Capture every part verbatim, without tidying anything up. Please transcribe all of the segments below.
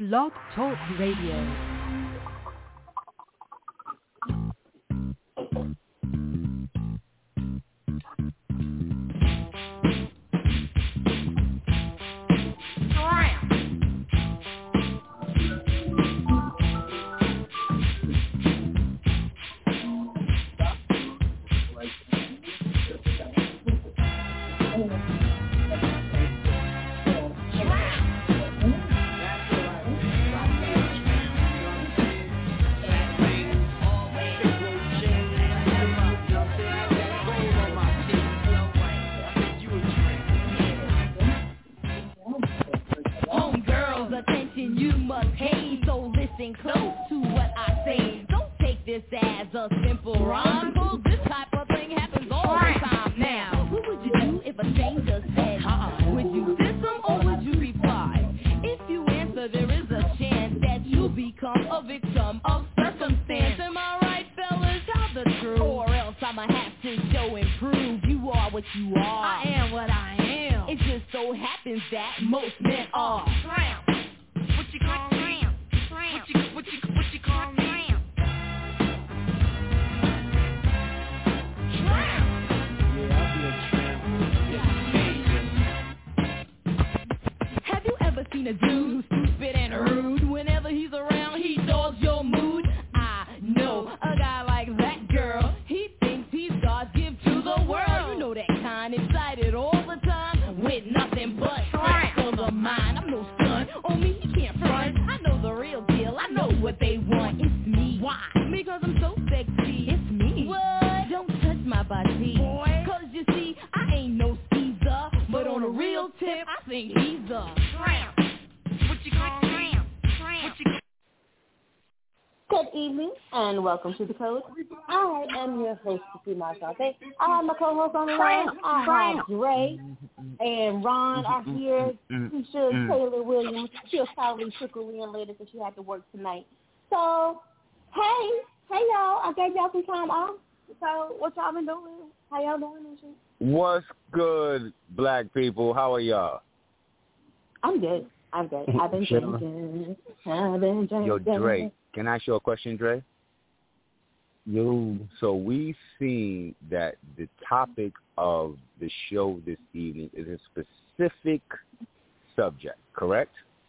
Blog Talk Radio. Welcome to the Code. I am your host, Fatima Sante. I have my co-host on the line. I have Dre and Ron are here. Keisha Taylor Williams. She'll probably trickle in later because she had to work tonight. So, hey, hey y'all. I gave y'all some time off. So, what y'all been doing? How y'all doing and shit? What's good, black people? How are y'all? I'm good. I'm good. I've been drinking. I've been drinking. Yo, Dre, can I ask you a question, Dre? Yo, so we seen that the topic of the show this evening is a specific subject, correct?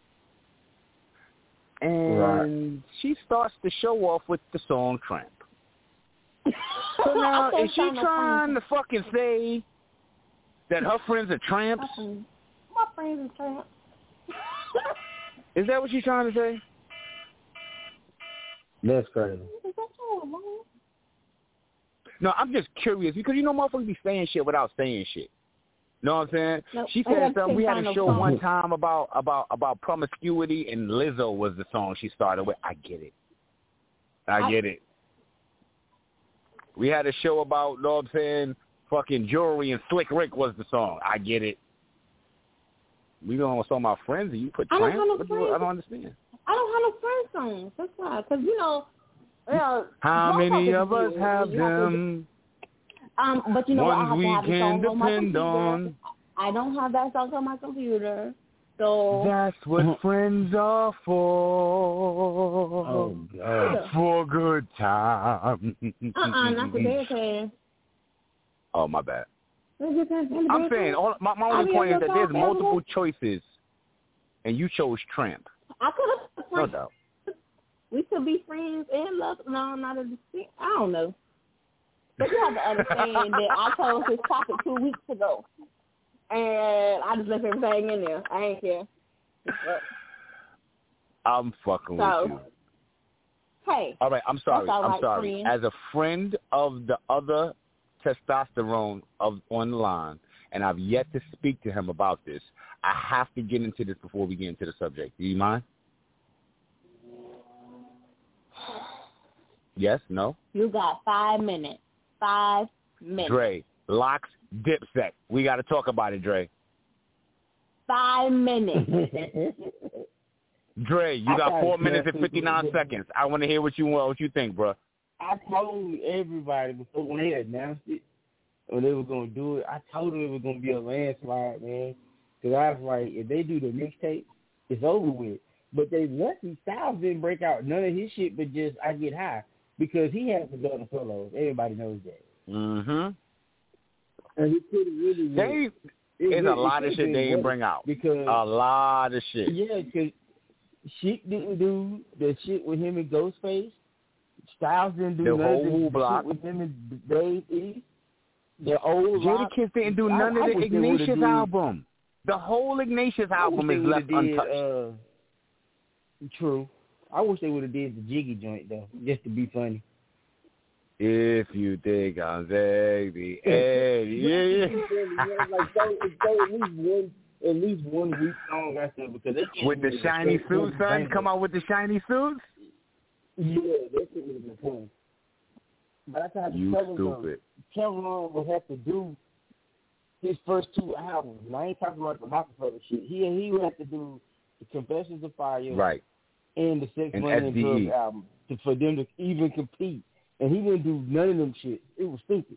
And right. She starts the show off with the song Tramp. So now, is she trying to fucking say that her friends are tramps? My friends are tramps. Is that what she's trying to say? That's crazy. No, I'm just curious because you know motherfuckers be saying shit without saying shit. Know what I'm saying? Nope. She said something. We had a show one time about about about promiscuity, and Lizzo was the song she started with. I get it. I, I get it. We had a show about, know what I'm saying, fucking jewelry, and Slick Rick was the song. I get it. We don't saw my friends, and you put I trans? don't, no what do you, I don't understand. I don't have no friend songs. That's why. Because, you know, you know, how many of us have them? Um, but you know what? I have we to have can a song on my depend computer. on. I don't have that song on my computer. So that's what friends are for. Oh, God. For good time. Uh-uh, not the bad. Oh, my bad. I'm I'm saying, all, my, my only point is that there's multiple choices, and you chose Tramp. I could have. No doubt. We could be friends and love. No, not a distinct. I don't know. But you have to understand that I chose this topic two weeks ago, and I just left everything in there. I ain't care. I'm fucking so, with you. Hey. All right, I'm sorry. All I'm right, sorry. friend. As a friend of the other testosterone of on the line, and I've yet to speak to him about this, I have to get into this before we get into the subject. Do you mind? Yes? No? You got five minutes. Five minutes. Dre, Locks, Dipset. We got to talk about it, Dre. Five minutes. Dre, you got four minutes and fifty-nine seconds. I want to hear what you what you think, bro. I told everybody before when they announced it, when they were going to do it, I told them it was going to be a landslide, man. Because I was like, if they do the mixtape, it's over with. But they lucky Styles didn't break out none of his shit, but just I Get High because he had the Golden Solos. Everybody knows that. Mm-hmm. And he could have really. They, there's a lot of shit they didn't bring out. Because a lot of shit. Yeah, because Sheik didn't do the shit with him and Ghostface. Styles didn't do the none whole of the block. shit with him and Dave East. The old Jadakiss didn't do none I, of I the Ignatius did, album. The whole Ignatius album is left did, untouched. Uh, true. I wish they would have did the Jiggy joint though, just to be funny. If you think I'm sexy, Eddie, yeah, yeah. Like so, so at least one, at least one week song I said because they with the shiny suits, son, come out with the shiny suits. Yeah, that shit would have been fun. But I tried to you tell him, stupid. Kevin would have to do his first two albums. And I ain't talking about the Rockefeller shit. He he would have to do the Confessions of Fire, right, and the Sex, and Money, S D E. and Drugs album to, for them to even compete. And he didn't do none of them shit. It was stupid.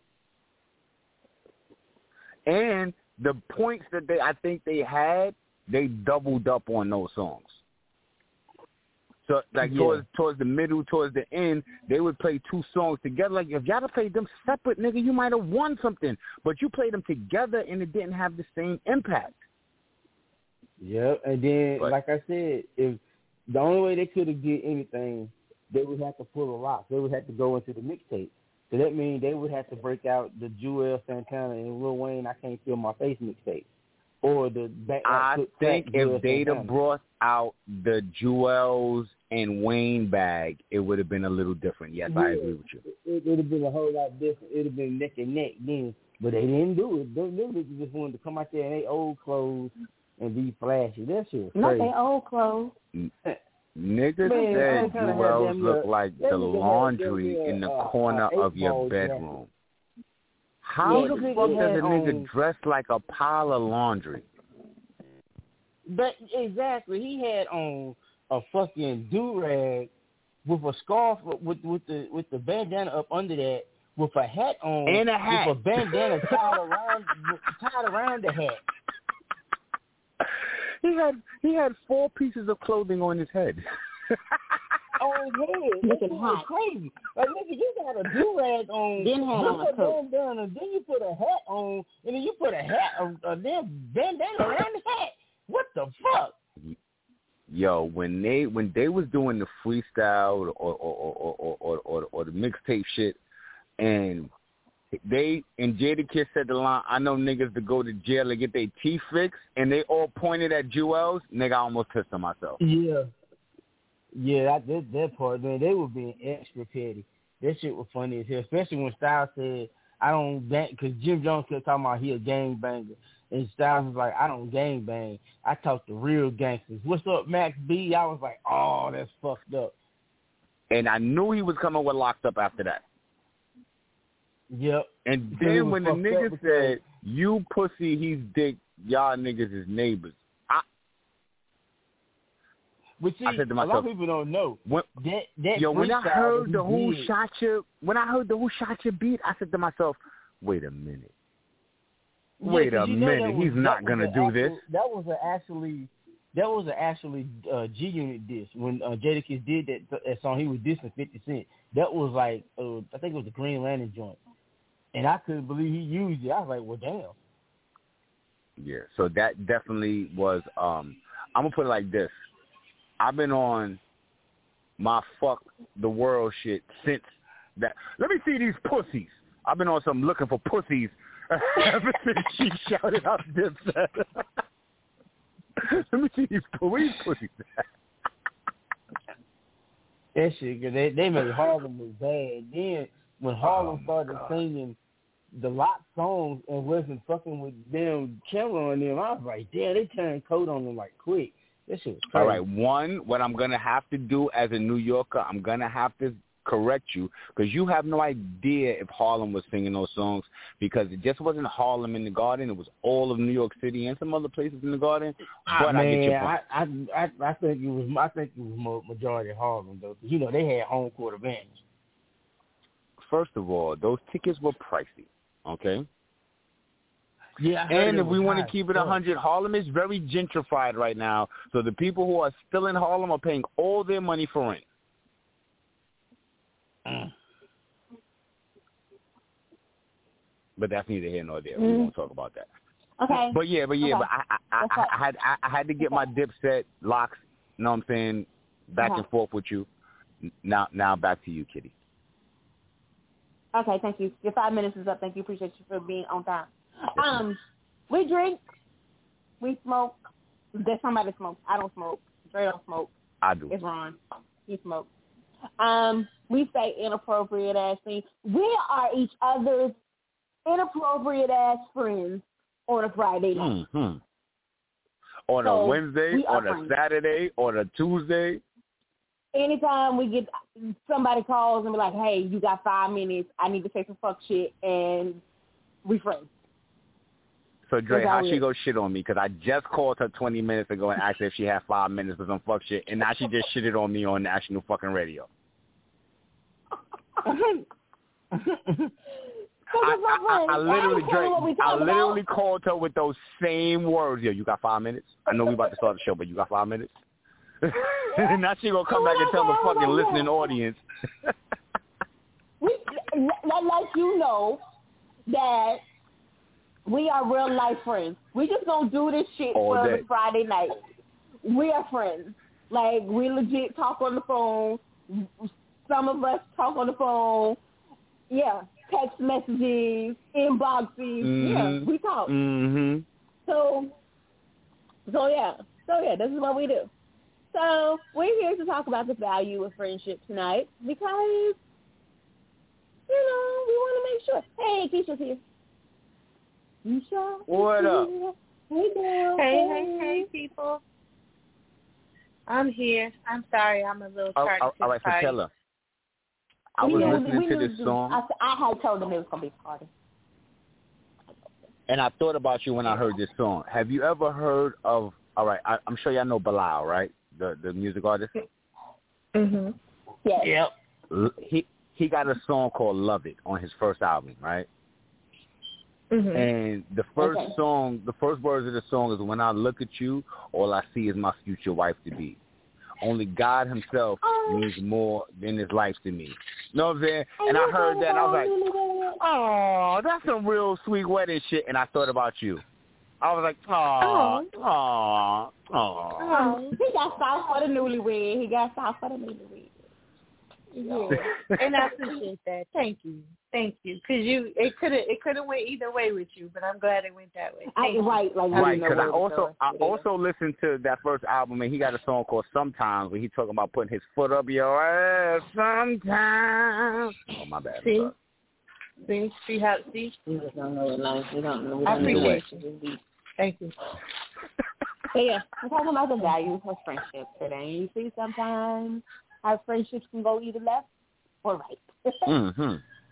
And the points that they, I think they had, they doubled up on those songs. So, like, yeah. towards towards the middle, towards the end, they would play two songs together. Like, if y'all had played them separate, nigga, you might have won something. But you played them together, and it didn't have the same impact. Yeah, and then, but, like I said, if the only way they could have did anything, they would have to pull a lock. They would have to go into the mixtape. So that means they would have to break out the Joel Santana and Lil Wayne I Can't Feel My Face mixtape. Or the back, I like, think if they'd have Santana. brought out the Jewels and Wayne bag, it would have been a little different. Yes, yeah, I agree with you. It would have been a whole lot different. It would have been neck and neck then. But they didn't do it. Them, them niggas just wanted to come out there in their old clothes and be flashy. That shit was crazy. Not their old clothes. Niggas Man, said Jewels look uh, like the laundry them, uh, in the uh, corner uh, of your bedroom. How yeah, the the fuck nigga does a had nigga on, dress like a pile of laundry? But exactly, he had on a fucking do-rag with a scarf with with the with the bandana up under that, with a hat on, and a hat, with a bandana tied around tied around the hat. He had he had four pieces of clothing on his head. On his head, looking hot, crazy. Like nigga, you got a do rag on, then had on a coat, bandana, then you put a hat on, and then you put a hat, a, a damn bandana around the hat. What the fuck? Yo, when they when they was doing the freestyle or or or or or, or, or the mixtape shit, and they and Jadakiss said the line, "I know niggas to go to jail and get their teeth fixed," and they all pointed at Jewels. Nigga, I almost pissed on myself. Yeah, yeah, that that, that part, man, they were being extra petty. That shit was funny as hell, especially when Styles said, "I don't gang," because Jim Jones kept talking about he a gangbanger, and Styles was like, "I don't gangbang. I talk to real gangsters. What's up, Max B?" I was like, "Oh, that's fucked up." And I knew he was coming with Locked Up after that. Yep. And then when the nigga said, "You pussy, he's dick, y'all niggas is neighbors," I, but see, I said to myself, a lot of people don't know when, that. That yo, when I heard the Who did, Shot You, when I heard the Who Shot You beat, I said to myself, "Wait a minute, yeah, wait a you know minute, was, he's not gonna do actual, this." That was a actually, that was a actually uh, G Unit diss when uh, Jadakiss did that, that song. He was dissing fifty Cent. That was like, uh, I think it was the Green Lantern joint. And I couldn't believe he used it. I was like, well, damn. Yeah, so that definitely was, um, I'm going to put it like this. I've been on my fuck the world shit since that. Let me see these pussies. I've been on some looking for pussies ever since she shouted out Dipset. Let me see these police pussies. That shit, cause they, they made Harlem look bad. Then when Harlem oh started God. singing the Lock songs and wasn't fucking with them camera on them, I was like, damn, they turned coat on them like quick. That shit was crazy. All right, one, what I'm going to have to do as a New Yorker, I'm going to have to correct you because you have no idea if Harlem was singing those songs because it just wasn't Harlem in the Garden. It was all of New York City and some other places in the Garden. But Man, I get your point. I, I, I, I think it was I think it was majority Harlem, though. You know, they had home court advantage. First of all, those tickets were pricey, okay? Yeah, I heard and it if we was want to hot keep as it fuck. one hundred, Harlem is very gentrified right now. So the people who are still in Harlem are paying all their money for rent. Mm. But that's neither here nor there. Mm. We won't talk about that. Okay. But yeah, but yeah, Okay. but I I, I, I, I had I, I had to get my Dipset locks. You know what I'm saying? Back Okay. and forth with you. Now now back to you, Kitty. Okay, thank you. Your five minutes is up. Thank you. Appreciate you for being on time. Yes, Um, we drink, we smoke. There's somebody that smokes. I don't smoke. Dre don't smoke. I do. It's Ron. He smokes. Um, we say inappropriate ass things. We are each other's inappropriate ass friends on a Friday night. Mm-hmm. On So, a Wednesday, we are on a friends. Saturday, on a Tuesday. Anytime we get somebody calls and be like, "Hey, you got five minutes? I need to say some fuck shit," and we friends. So Dre, That's how how she it go shit on me? Because I just called her twenty minutes ago and asked her if she had five minutes for some fuck shit, and now she just shitted on me on national fucking radio. I, I, I, I literally, Dre, I literally about. called her with those same words. Yo, you got five minutes? I know we about to start the show, but you got five minutes? Now she gonna come back and tell the fucking listening audience. we, let, let you know that we are real life friends. We just don't do this shit All for day. the Friday night. We are friends. Like, we legit talk on the phone. Some of us talk on the phone. Yeah, text messages, inboxes. Mm-hmm. Yeah, we talk. Mm-hmm. So, so yeah. So, yeah, this is what we do. So, we're here to talk about the value of friendship tonight because, you know, we want to make sure. Hey, Keisha's here. Keisha. What up? Hey, girl. Hey, hey, hey, people. I'm here. I'm sorry, I'm a little All, tardy all, to all the right, so party. tell her. I We was knew- listening we to knew this you- song, I, I had told them it was going to be a party. and I thought about you when I heard this song. Have you ever heard of, all right, I, I'm sure y'all know Bilal, right? The the music artist? Mhm. Yes. Yep. L- He he got a song called Love It on his first album, right? Mhm. And the first Okay. song, the first words of the song is, when I look at you, all I see is my future wife to be. Only God himself Oh. means more than his life to me. You know what I'm saying? And I heard that, and I was like, oh, that's some real sweet wedding shit. And I thought about you. I was like, oh, oh, oh. Oh. He got south for the newlywed. He got south for the newlywed. Yeah. And I appreciate that. Thank you. Thank you. Because you, it could have it could have went either way with you, but I'm glad it went that way. I, Thank you. right, like Right, because because I also I also listened to that first album, and he got a song called Sometimes, where he talking about putting his foot up your ass sometimes. Oh, my bad. See? See, see how, see? We just don't know the lines. We don't know. We I don't know appreciate the you. Thank you. But yeah, we're talking about the value of friendship today. You see, sometimes our friendships can go either left or right. Mm-hmm.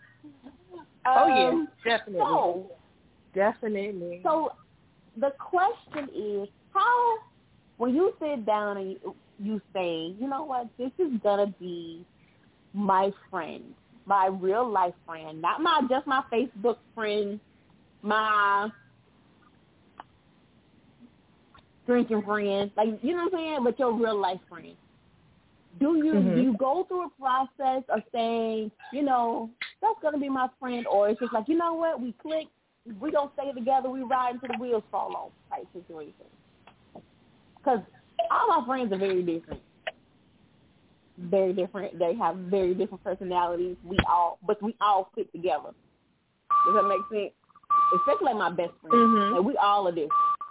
Oh, yeah, Um, definitely. So, Definitely. so the question is, how, when you sit down and you, you say, you know what, this is going to be my friend, my real life friend, not my just my Facebook friend, my drinking friend, like, you know what I'm saying, but your real life friend. Do you Mhm. do you go through a process of saying, you know, that's going to be my friend, or it's just like, you know what, we click, we going to stay together, we ride until the wheels fall off type situation? Because all my friends are very different. Very different. They have very different personalities. We all, but we all fit together. Does that make sense? Especially like my best friend. Mhm. Like, we all are different.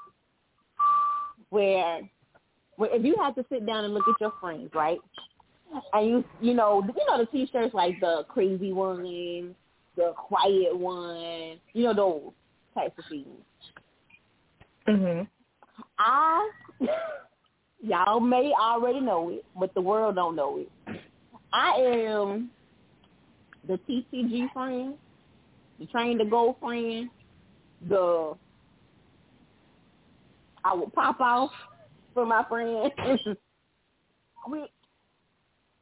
Where, where if you have to sit down and look at your friends, right? And you, you know, you know the T-shirts like the crazy one, the quiet one, you know those types of things. Mhm. I, y'all may already know it, but the world don't know it. I am the T T G friend, the train to go friend, the I will pop off for my friend. we,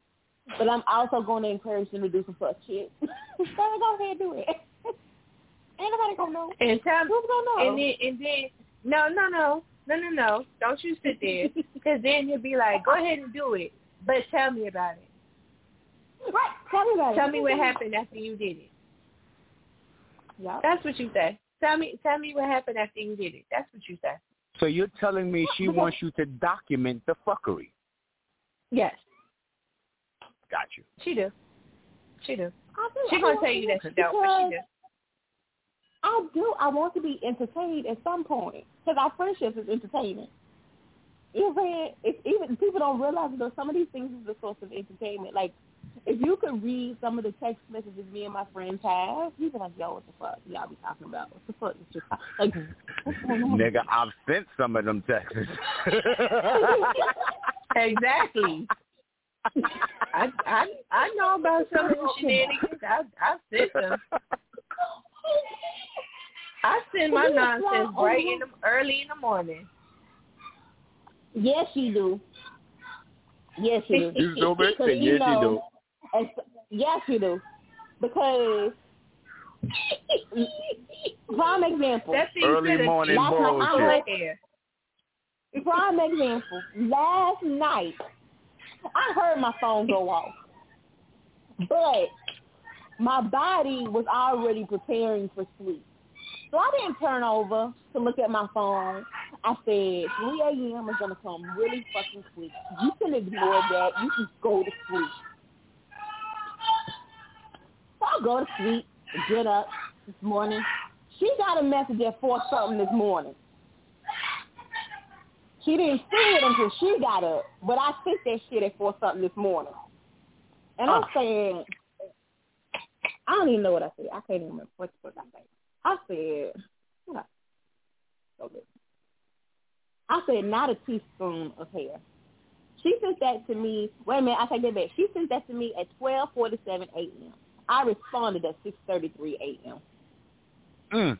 but I'm also going to encourage them to do some fuck shit. So go ahead and do it. Ain't nobody gonna know. And tell Who's gonna know? And then, and then, no, no, no, no, no, no. Don't you sit there, because then you'll be like, go ahead and do it, but tell me about it. Right. Tell me about Tell it. me what happened after you did it. Yep. That's what you say. Tell me, tell me what happened after you did it. That's what you say. So you're telling me she wants you to document the fuckery? Yes. Got you. She do. She do. I do. She I gonna do. tell you that she don't, but she do. I do. I want to be entertained at some point because our friendship is entertaining. You know what I'm saying? It's even people don't realize that some of these things is a source of entertainment. Like, if you could read some of the text messages me and my friends have, you'd be like, "Yo, what the fuck y'all be talking about? What the fuck is just like?" What's going on? Nigga, I've sent some of them texts. Exactly. I I I know about some of the shenanigans. I I sent them. I send my nonsense right in the early in the morning. Yes, you do. Yes, you do. You so big? Because, Yes, you know, you do. and so- yes, you do. Because, prime example. That thing Early could've- morning last night, I bullshit. heard, prime example. Last night, I heard my phone go off, but my body was already preparing for sleep. So I didn't turn over to look at my phone. I said, three a.m. is going to come really fucking quick. You can ignore that. You can go to sleep. So I go to sleep, get up this morning. She got a message at four something this morning. She didn't see it until she got up, but I sent that shit at four something this morning. And I'm saying, I don't even know what I said. I can't even remember what the fuck I said. I said, what? Okay. I said, not a teaspoon of hair. She sent that to me. Wait a minute, I take that back. She sent that to me at twelve forty-seven a.m. I responded at six thirty-three a.m. Mm.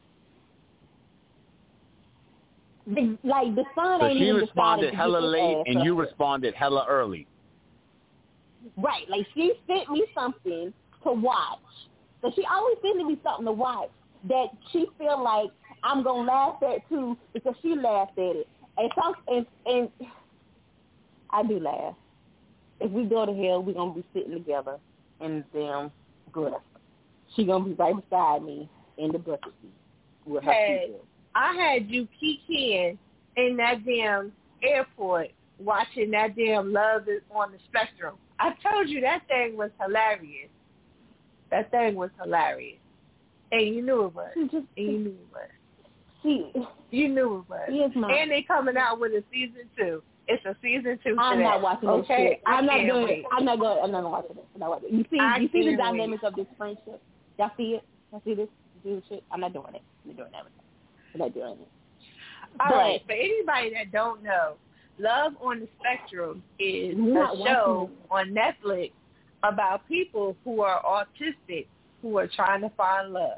The, like, the sun So ain't she even responded decided to hella get his late, ass and you up. responded hella early. Right, like she sent me something to watch. So she always sending me something to watch that she feel like I'm gonna laugh at too because she laughed at it. And some and, and I do laugh. If we go to hell, we're gonna be sitting together in the damn grass. She gonna be right beside me in the bucket seat with her Hey, people. I had you kicking in that damn airport watching that damn Love is on the Spectrum. I told you that thing was hilarious. That thing was hilarious. And you knew it was. She just, and you knew it was. She, You knew it was. she is my. And they coming out with a season two. It's a season two I'm today. not watching okay? that shit. I'm I not can't doing wait. it. I'm not going. I'm not watching it. I'm not watching it. You see, I you see the can't dynamics of this friendship. Y'all see it? Y'all see this? You see this shit? I'm not doing it. I'm not doing that. I'm not doing it. All But- right, for anybody that don't know, Love on the Spectrum is You're not a show watching on Netflix about people who are autistic who are trying to find love.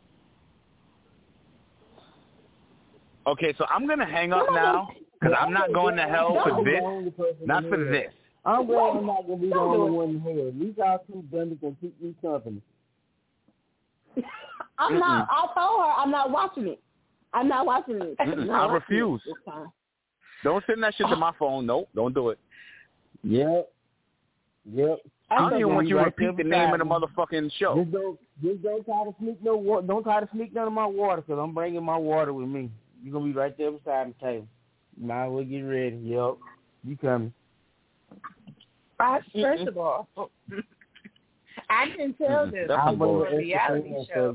Okay, so I'm gonna hang up now because I'm not going to hell for this, not for this. I'm glad I'm not gonna be the Don't only do it. one in hell. At least y'all two dummies gonna keep me company. I'm not. I told her I'm not watching it. I'm not watching it. I'm Mm-mm, not I watching it refuse. this time. Don't send that shit to my phone. Nope, don't do it. Yep. Yep. I don't even want you to Right repeat the there name of the beside me. motherfucking show. Just don't, just don't try to sneak no water. Don't try to sneak none of my water, cause I'm bringing my water with me. You're gonna be right there beside the table. Might as well get ready. Yep, you coming? First, first of all, I didn't tell Mm-mm, them that's to some do a bullshit. reality show.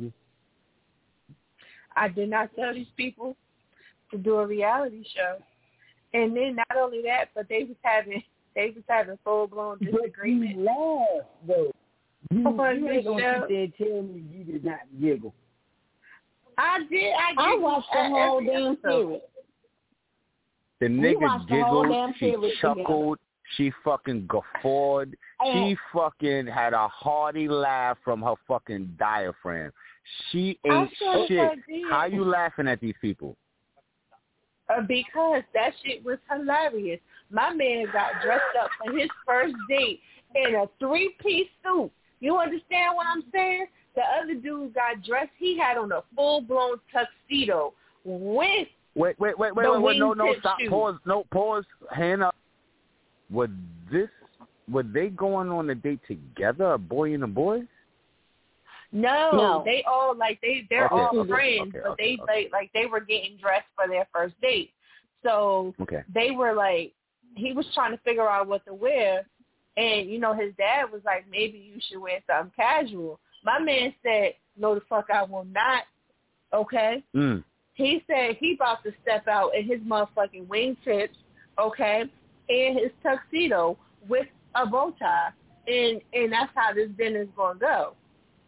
I did not tell these people to do a reality show. And then not only that, but they was having they was having full blown disagreement. But you laughed though. You, On you this ain't gonna show. sit there and tell me you did not giggle. I did. I, I giggled watched the at whole every damn episode. series. The We nigga watched the whole giggled, damn she series chuckled, she fucking guffawed, And- she fucking had a hearty laugh from her fucking diaphragm. She I ain't sure shit. did. How you laughing at these people? Uh, because that shit was hilarious. My man got dressed up for his first date in a three-piece suit. You understand what I'm saying? the other dude got dressed. He had on a full blown tuxedo with Wait, wait, wait, wait, the wait, wait, no, no, wingtip stop, shoes. pause, no, pause, hand up. Were this, were they going on a date together, a boy and a boy? No, No. they all like they they're Okay, all okay, friends, okay, but okay, they okay. like like they were getting dressed for their first date. So Okay. they were like, he was trying to figure out what to wear, and you know his dad was like, maybe you should wear something casual. My man said, no, the fuck I will not. Okay. Mm. He said he about to step out in his motherfucking wingtips, okay, and his tuxedo with a bow tie, and and that's how this dinner's gonna go.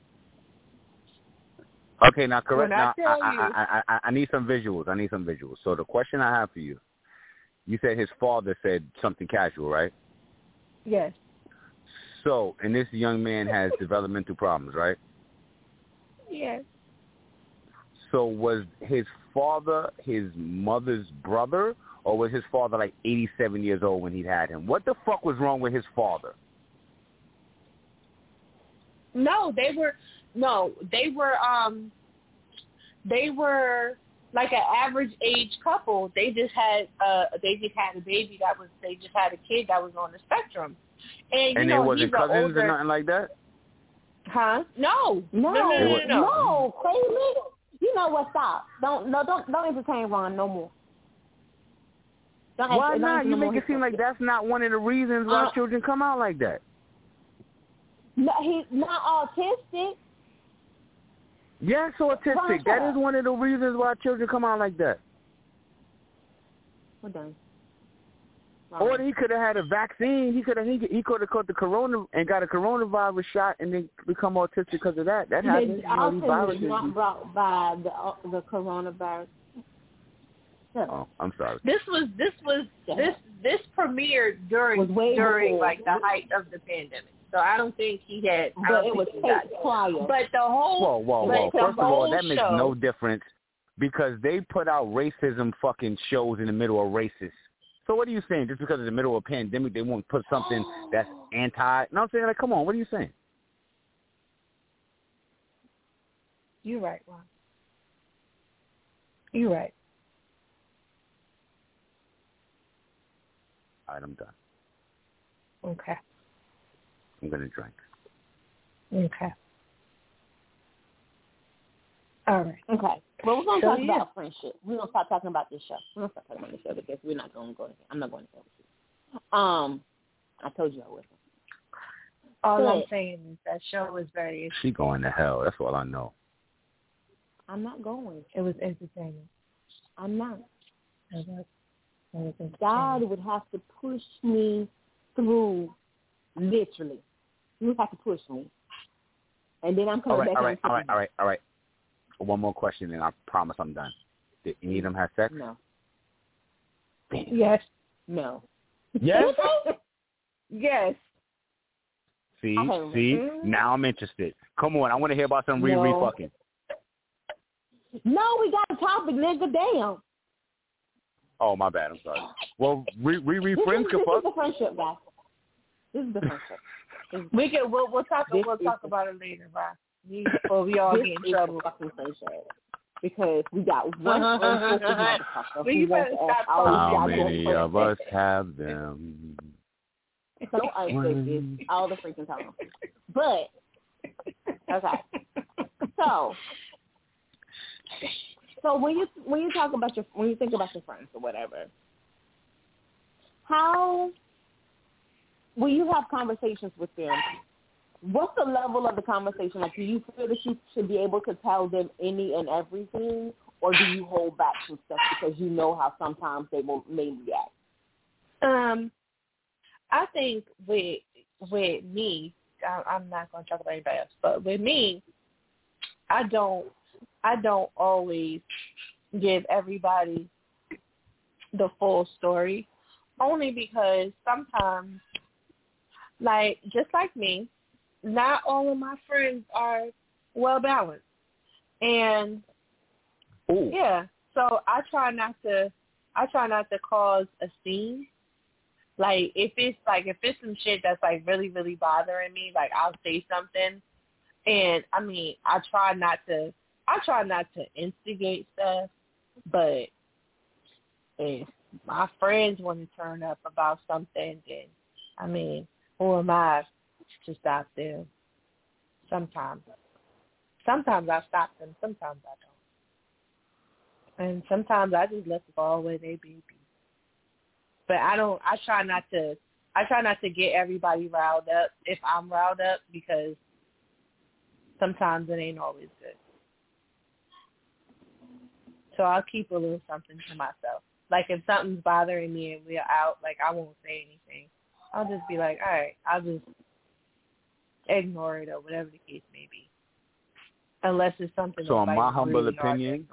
Okay, now correct. When I Now tell I, you- I, I, I, I need some visuals. I need some visuals. So the question I have for you, you said his father said something casual, right? Yes. So, and this young man has developmental problems, right? Yes. So was his father his mother's brother, or was his father like eighty-seven years old when he had him? What the fuck was wrong with his father? No, they were no, they were um they were like an average age couple. They just had uh they just had a baby that was they just had a kid that was on the spectrum. And you And know, they wasn't he's a cousins older, or nothing like that? Huh? No. No, No, no, no, no, no. no, crazy nigga. You know what? Stop. Don't no, don't don't entertain Ron no more. Don't Why don't not? entertain You no more make it his seem like shit. that's not one of the reasons why Uh, children come out like that. No, he's not autistic. Yes, autistic. Ron, That shut is up. one of the reasons why children come out like that. We're done. Or he could have had a vaccine. He could have he, he could have caught the corona and got a coronavirus shot and then become autistic because of that. That happens. The You know, these autism viruses. is not brought by the uh, the coronavirus. Shut up. Oh, I'm sorry. This was this was Shut this up. this premiered during Was way during before. like the height of the pandemic. So I don't think he had. I But don't it think was he got taped it. prior. But the whole Whoa, whoa, but whoa. the First of all, whole that makes show, no difference because they put out racism fucking shows in the middle of racist. So what are you saying? Just because it's the middle of a pandemic, they won't put something that's anti? No, I'm saying, like, come on, what are you saying? You're right, Ron. You're right. All right, I'm done. Okay. I'm going to drink. Okay. All right. Okay. Well, we're going to So, talk yeah. about friendship. We're going to start talking about this show. We're going to start talking about this show because we're not going to go. I'm not going to go with you. Um, I told you I wasn't. All But I'm saying is that show was very. She going to hell. That's all I know. I'm not going. It was entertaining. I'm not. It was, it was entertaining. God would have to push me through, literally. He would have to push me. And then I'm All coming right, back all on right, all right, all right, all right. One more question, and I promise I'm done. Did any of them have sex? No. Damn. Yes. No. Yes? Yes. See, Okay. see, Mm-hmm. now I'm interested. Come on, I want to hear about some re-re No. fucking. No, we got a topic, nigga. Damn. Oh, my bad. I'm sorry. Well, re-re This, friends is, can this is fuck. the friendship, guys. This is the friendship. This is- We can. We'll, we'll talk. This We'll is talk the- about it later, Ron. We, before we all this get in is trouble. the fucking friendship. Because we got one unfocused motherfucker We who wants better to ask stop all these How goddamn many of questions. us have them? So unfocused all the freaking time. But, okay. So, so when you when you talk about your when you think about your friends or whatever, how when you have conversations with them, what's the level of the conversation? Like, do you feel that you should be able to tell them any and everything, or do you hold back some stuff because you know how sometimes they will may react? Um, I think with with me, I, I'm not going to talk about anybody else, but with me, I don't I don't always give everybody the full story, only because sometimes, like just like me, not all of my friends are well balanced, and Ooh. yeah, so I try not to I try not to cause a scene. Like, if it's, like, if it's some shit that's, like, really, really bothering me, like, I'll say something, And I mean, I try not to. I try not to instigate stuff, but if my friends want to turn up about something, then I mean, who am I to stop them? Sometimes, sometimes I stop them. Sometimes I don't, and sometimes I just let them fall where they be. But I don't. I try not to. I try not to get everybody riled up if I'm riled up, because sometimes it ain't always good. So I'll keep a little something to myself. Like if something's bothering me and we're out, like I won't say anything. I'll just be like, all right, I'll just ignore it or whatever the case may be. Unless it's something. So in my humble really opinion,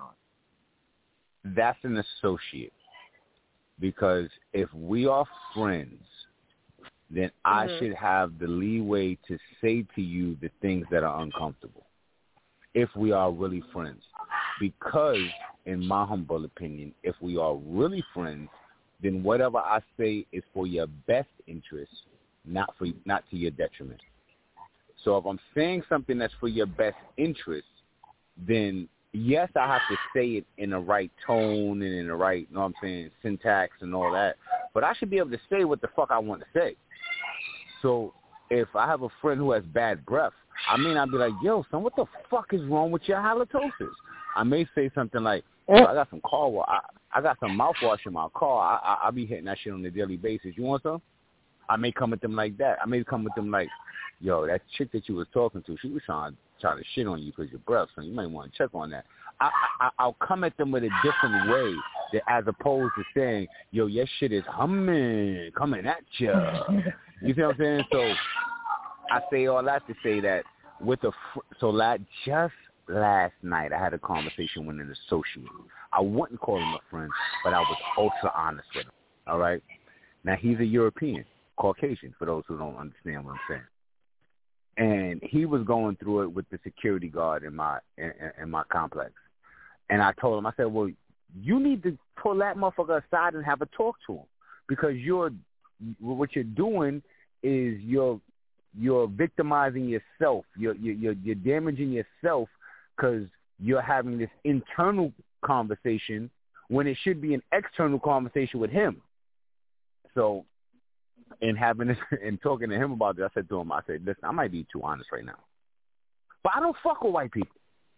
that's an associate. Because if we are friends, then I mm-hmm. should have the leeway to say to you the things that are uncomfortable. If we are really friends. Because, in my humble opinion, if we are really friends, then whatever I say is for your best interest, not for not to your detriment. So if I'm saying something that's for your best interest, then yes, I have to say it in the right tone and in the right, you know what I'm saying, syntax and all that. But I should be able to say what the fuck I want to say. So if I have a friend who has bad breath, I may not be like, yo, son, what the fuck is wrong with your halitosis? I may say something like, oh, I got some car wash. I, I got some mouthwash in my car. I, I, I be hitting that shit on a daily basis. You want some? I may come at them like that. I may come with them like, yo, that chick that you was talking to, she was trying to try to shit on you because your breath, so you might want to check on that. I, I, I'll come at them with a different way that, as opposed to saying, yo, your shit is humming, coming at you. You see what I'm saying? So I say all that to say that with a fr- so like just last night I had a conversation with an associate. I wouldn't call him a friend, but I was ultra honest with him. All right. Now he's a European, Caucasian, for those who don't understand what I'm saying. And he was going through it with the security guard in my in, in my complex. And I told him, I said, well, you need to pull that motherfucker aside and have a talk to him, because you're what you're doing is you're you're victimizing yourself. You're you're you're damaging yourself because you're having this internal conversation when it should be an external conversation with him. So, in having this and talking to him about this, I said to him, I said, listen, I might be too honest right now, but I don't fuck with white people.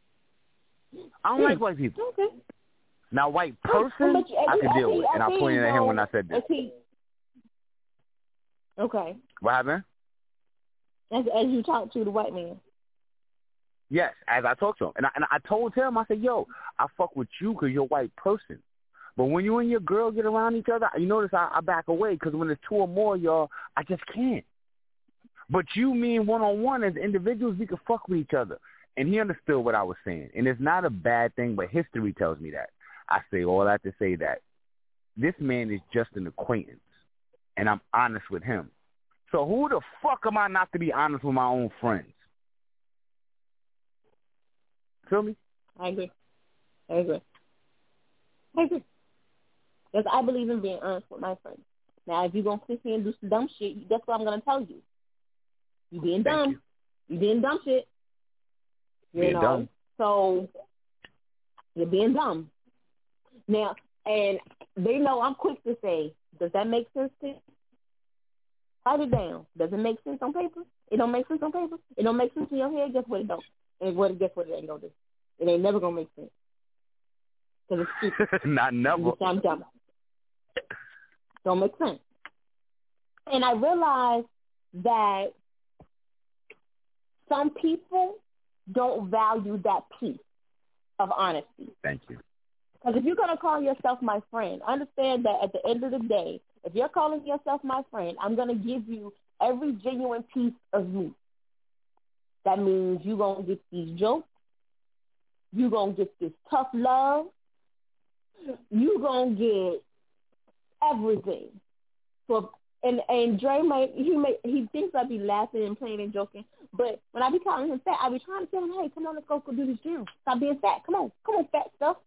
I don't hmm. like white people. Okay. Now, white person, you, I can deal with, and I pointed at him when I said this. He, okay. What happened? As, as you talk to the white man. Yes, as I talked to him. And I, and I told him, I said, yo, I fuck with you because you're a white person. But when you and your girl get around each other, you notice I, I back away, because when there's two or more, y'all, I just can't. But you, me, and one-on-one, as individuals, we can fuck with each other. And he understood what I was saying. And it's not a bad thing, but history tells me that. I say all that to say that this man is just an acquaintance, and I'm honest with him. So who the fuck am I not to be honest with my own friends? Feel me? I agree. I agree. I agree. Because I believe in being honest with my friends. Now, if you're going to sit here and do some dumb shit, that's what I'm going to tell you. You being dumb. You. you being dumb shit. You being know? dumb. So, you're being dumb. Now, and they know I'm quick to say, does that make sense to you? Write it down. Does it make sense on paper? It don't make sense on paper. It don't make sense in your head. Guess what it don't? And what? Guess what it ain't gonna do? It ain't never gonna make sense. Cause it's stupid. Not never. I'm dumb. Don't make sense. And I realized that some people don't value that piece of honesty. Thank you. Because if you're going to call yourself my friend, understand that at the end of the day, if you're calling yourself my friend, I'm going to give you every genuine piece of me. That means you're going to get these jokes. You're going to get this tough love. You're going to get everything. So, and, and Dre, may, he may, he thinks I be laughing and playing and joking, but when I be calling him fat, I be trying to tell him, hey, come on, let's go, go do this gym. Stop being fat. Come on. Come on, fat stuff.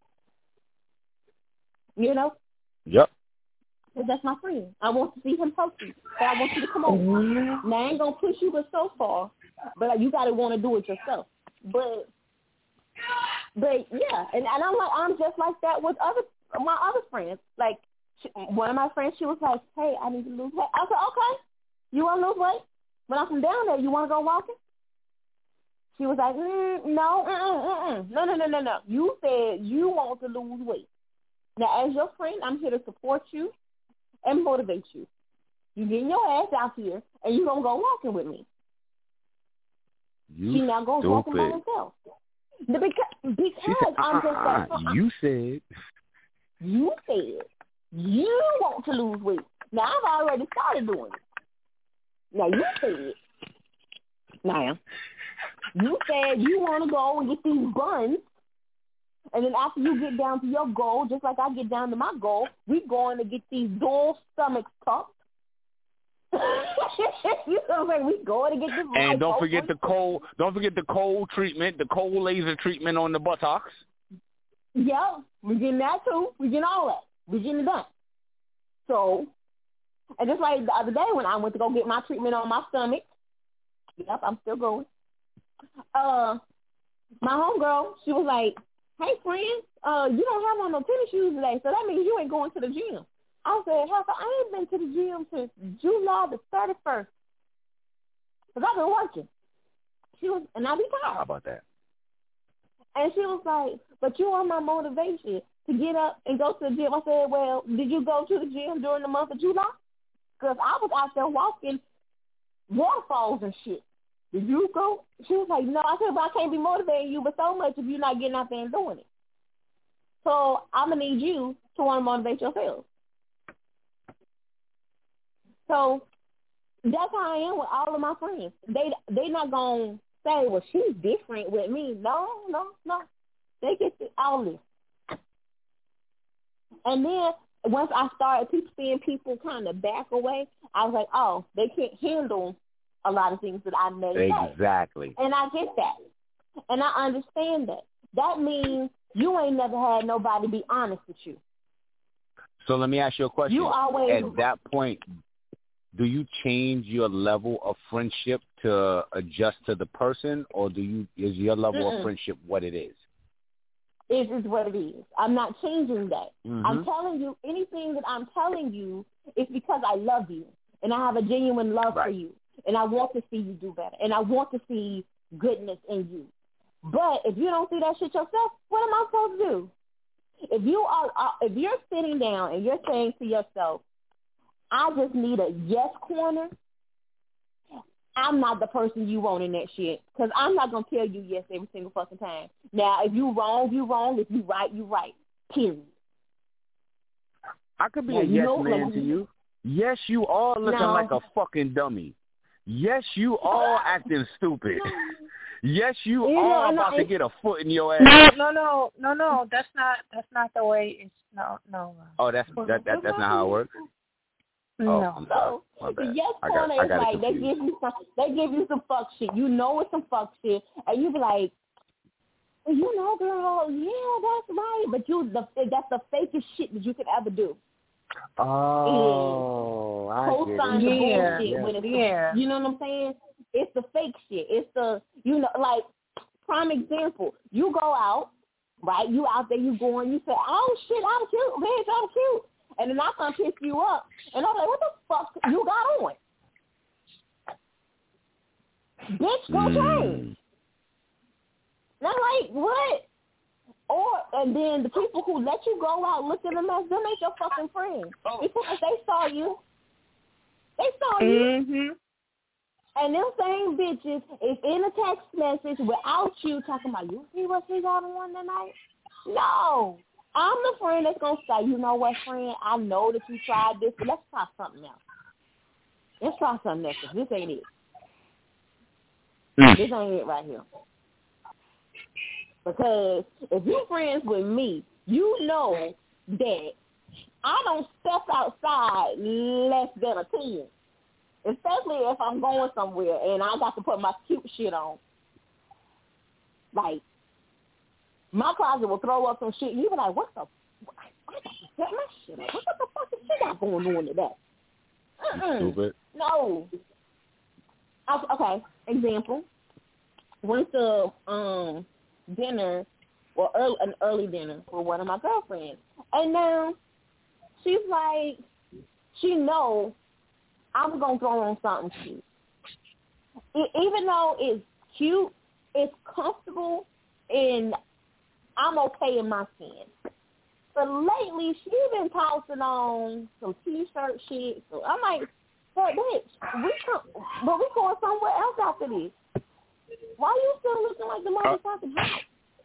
You know? Yep. Because that's my friend. I want to see him healthy. But I want you to come on. Mm-hmm. Now, I ain't going to push you but so far but like, you gotta want to do it yourself. But but yeah, and, and I'm like I'm just like that with other my other friends. Like she, one of my friends, she was like, "Hey, I need to lose weight." I said, "Okay, you want to lose weight? When I'm from down there, you want to go walking?" She was like, mm, "No, mm-mm, mm-mm. no, no, no, no, no. You said you want to lose weight. Now, as your friend, I'm here to support you and motivate you. You getting your ass out here, and you gonna go walking with me." You she not gonna stupid. walking by herself. The, because because said, I'm just uh-uh, like uh-uh. you said. You said you want to lose weight. Now I've already started doing it. Now you said, now you said you want to go and get these buns, and then after you get down to your goal, just like I get down to my goal, we going to get these dual stomachs pumped. You know what I'm saying? We going to get this. And don't forget the cold. Don't forget the cold treatment, the cold laser treatment on the buttocks. Yeah, we getting that too. We getting all that. We getting it done. So, and just like the other day when I went to go get my treatment on my stomach. Yep, I'm still going. Uh, my homegirl, she was like, "Hey, friend, uh, you don't have on no tennis shoes today, so that means you ain't going to the gym." I said, "Hell, I ain't been to the gym since July the thirty-first, because I've been working." She was, and I be tired. How about that? And she was like, "But you are my motivation to get up and go to the gym." I said, "Well, did you go to the gym during the month of July? Because I was out there walking waterfalls and shit. Did you go?" She was like, "No." I said, "But I can't be motivating you but so much if you're not getting out there and doing it. So I'm going to need you to want to motivate yourself." So that's how I am with all of my friends. They they not going to say, "Well, she's different with me." No, no, no. They get all this. And then once I started seeing people kind of back away, I was like, oh, they can't handle a lot of things that I may say. Exactly. And I get that. And I understand that. That means you ain't never had nobody be honest with you. So let me ask you a question. You always, at that point, do you change your level of friendship to adjust to the person, or do you is your level Mm-mm. of friendship what it is? It is what it is. I'm not changing that. Mm-hmm. I'm telling you, anything that I'm telling you is because I love you, and I have a genuine love right. for you, and I want to see you do better, and I want to see goodness in you. But if you don't see that shit yourself, what am I supposed to do? If you are, uh, if you're sitting down and you're saying to yourself, "I just need a yes corner," I'm not the person you want in that shit, because I'm not going to tell you yes every single fucking time. Now, if you wrong, you wrong. If you right, you right. Period. I could be now, a you yes know, man like, to you. Yes, you are looking no. like a fucking dummy. Yes, you are acting stupid. Yes, you, you are know, about I, to get a foot in your ass. No, no, no, no, no. That's not. That's not the way. It's no, no. Oh, that's that, that that's not how it works. Oh, No. I'm sorry. My The bad. yes I got, corner I is got like it they confused. give you some, they give you some fuck shit. You know it's some fuck shit, and you be like, you know, girl, yeah, that's right. But you, the that's the fakest shit that you could ever do. Oh, I Co-sign get the it. Yeah, bullshit when it's yeah. the, you know what I'm saying? It's the fake shit. It's the, you know, like, prime example. You go out, right? You out there, you going, you say, "Oh shit, I'm cute, bitch, I'm cute," and then I come pick you up, and I'm like, "What the fuck you got on? Bitch, go Mm. change." And I'm like, what? Or, and then the people who let you go out, look at them as them ain't your fucking friends. Because they saw you. They saw you. Mm-hmm. And them same bitches is in a text message without you talking about, "You see what she got on tonight?" No. I'm the friend that's going to say, "You know what, friend? I know that you tried this, but let's try something else. Let's try something else. This ain't it. Mm. This ain't it right here." Because if you're friends with me, you know that I don't step outside less than a ten. Especially if I'm going somewhere and I got to put my cute shit on. Like, my closet will throw up some shit. You be like, "What the? I got to set my shit up. What the fuck is she got going on today?" Mm-mm. Stupid. No. I, okay. example, went to um dinner, or early, an early dinner with one of my girlfriends, and now she's like, she knows I'm gonna throw on something cute, it, even though it's cute, it's comfortable, and I'm okay in my skin. But lately, she's been tossing on some t-shirt shit. So I'm like, hey, bitch, we come, but we going somewhere else after this. Why you still looking like the motherfucking house?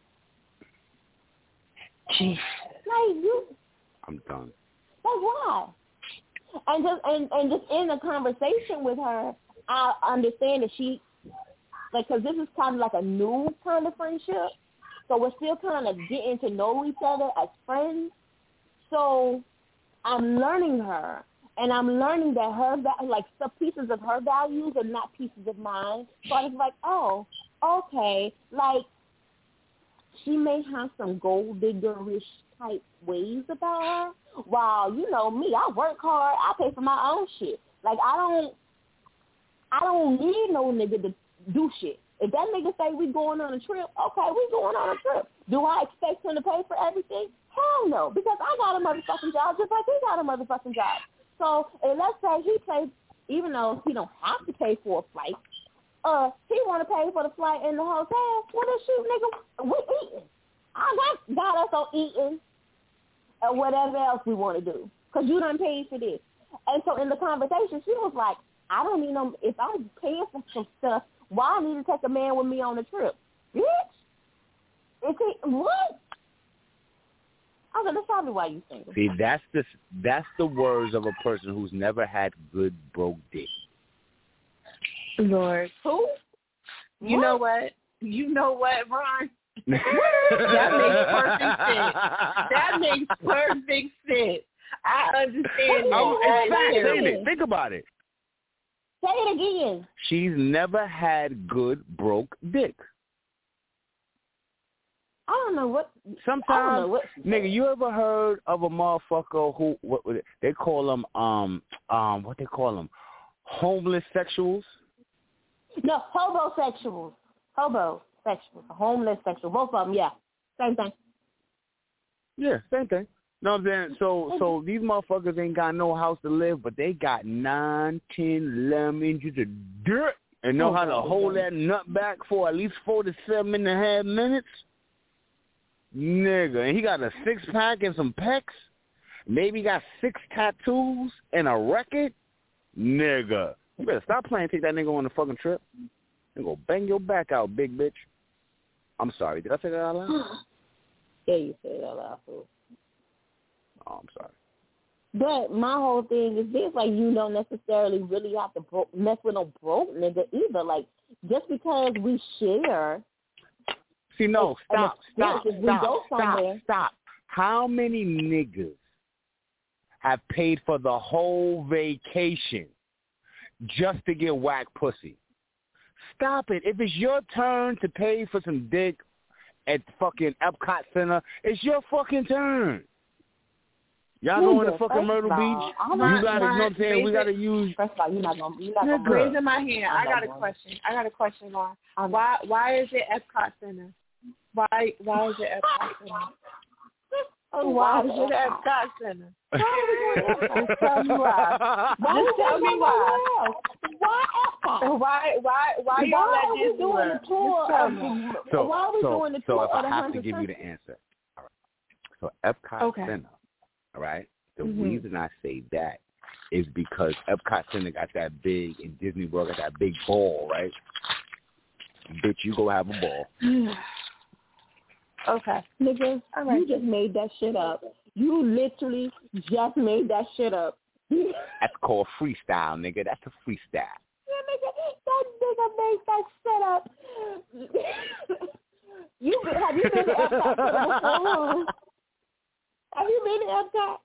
Jeez. Like you. I'm done. Like why? And just and, and just in a conversation with her, I understand that she, like, because this is kind of like a new kind of friendship. So we're still kind of getting to know each other as friends. So I'm learning her, and I'm learning that her, like, some pieces of her values are not pieces of mine. So I was like, oh, okay. Like, she may have some gold digger-ish type ways about her. While, you know, me, I work hard. I pay for my own shit. Like, I don't, I don't need no nigga to do shit. If that nigga say we going on a trip, okay, we going on a trip. Do I expect him to pay for everything? Hell no, because I got a motherfucking job just like he got a motherfucking job. So, and let's say he pays, even though he don't have to pay for a flight, uh, he want to pay for the flight and the hotel. Well, then shoot, nigga, we eating. I got, got us on eating or whatever else we want to do, because you done paid for this. And so in the conversation, she was like, I don't need no, if I'm paying for some stuff, why I need to take a man with me on a trip? Bitch? Is he, what? I was like, that's probably why you single. See, that's the, that's the words of a person who's never had good broke dick. Lord. Who? You what? know what? You know what, Ron? That makes perfect sense. That makes perfect sense. I understand that. Oh, it's Say fact, it ain't again. it? Think about it. Say it again. She's never had good broke dick. I don't know what. Sometimes, I don't know what nigga, you ever heard of a motherfucker who, what they call them, um, um, what they call them, homeless sexuals? No, hobosexuals. Hobosexuals. Homeless sexual. Both of them, yeah. Same thing. Yeah, same thing. You know what I'm saying? So, so these motherfuckers ain't got no house to live, but they got nine, ten, eleven inches of dirt and know oh, how to God, hold God. that nut back for at least forty-seven and a half minutes. Nigga, and he got a six-pack and some pecs. Maybe got six tattoos and a record. Nigga, you better stop playing. Take that nigga on the fucking trip and go bang your back out, big bitch. I'm sorry. Did I say that out loud? Yeah, you said that out loud, fool. Oh, I'm sorry. But my whole thing is this, like, you don't necessarily really have to bro- mess with no broke nigga either. Like, just because we share. See, no, stop, stop, if we stop, go stop, somewhere, stop. How many niggas have paid for the whole vacation just to get whack pussy? Stop it. If it's your turn to pay for some dick at fucking Epcot Center, it's your fucking turn. Y'all going to fucking Myrtle Beach? You my, got to, you know what I'm saying? We got to it, use. First of all, you're not going to. Raising my hand. I got a question. I got a question, Ron. Why, why is it Epcot Center? Why, why is it Epcot Center? Oh, why is it Epcot Center? Just tell me why. Just tell me why. Why Epcot? Why, why, why y'all why at are we Disney doing World? the tour? Just tell Of me. the, So, why are we so, doing the so tour if of I the have to hundred give you the countries? answer. All right. So Epcot Okay. Center, all right? The Mm-hmm. reason I say that is because Epcot Center got that big and Disney World got that big ball, right? Bitch, you go have a ball. Okay. Nigga, All right. you just made that shit up. You literally just made that shit up. That's called freestyle, nigga. That's a freestyle. Yeah, nigga, that nigga made that shit up. you have you been to Epcot before? Have you been to Epcot?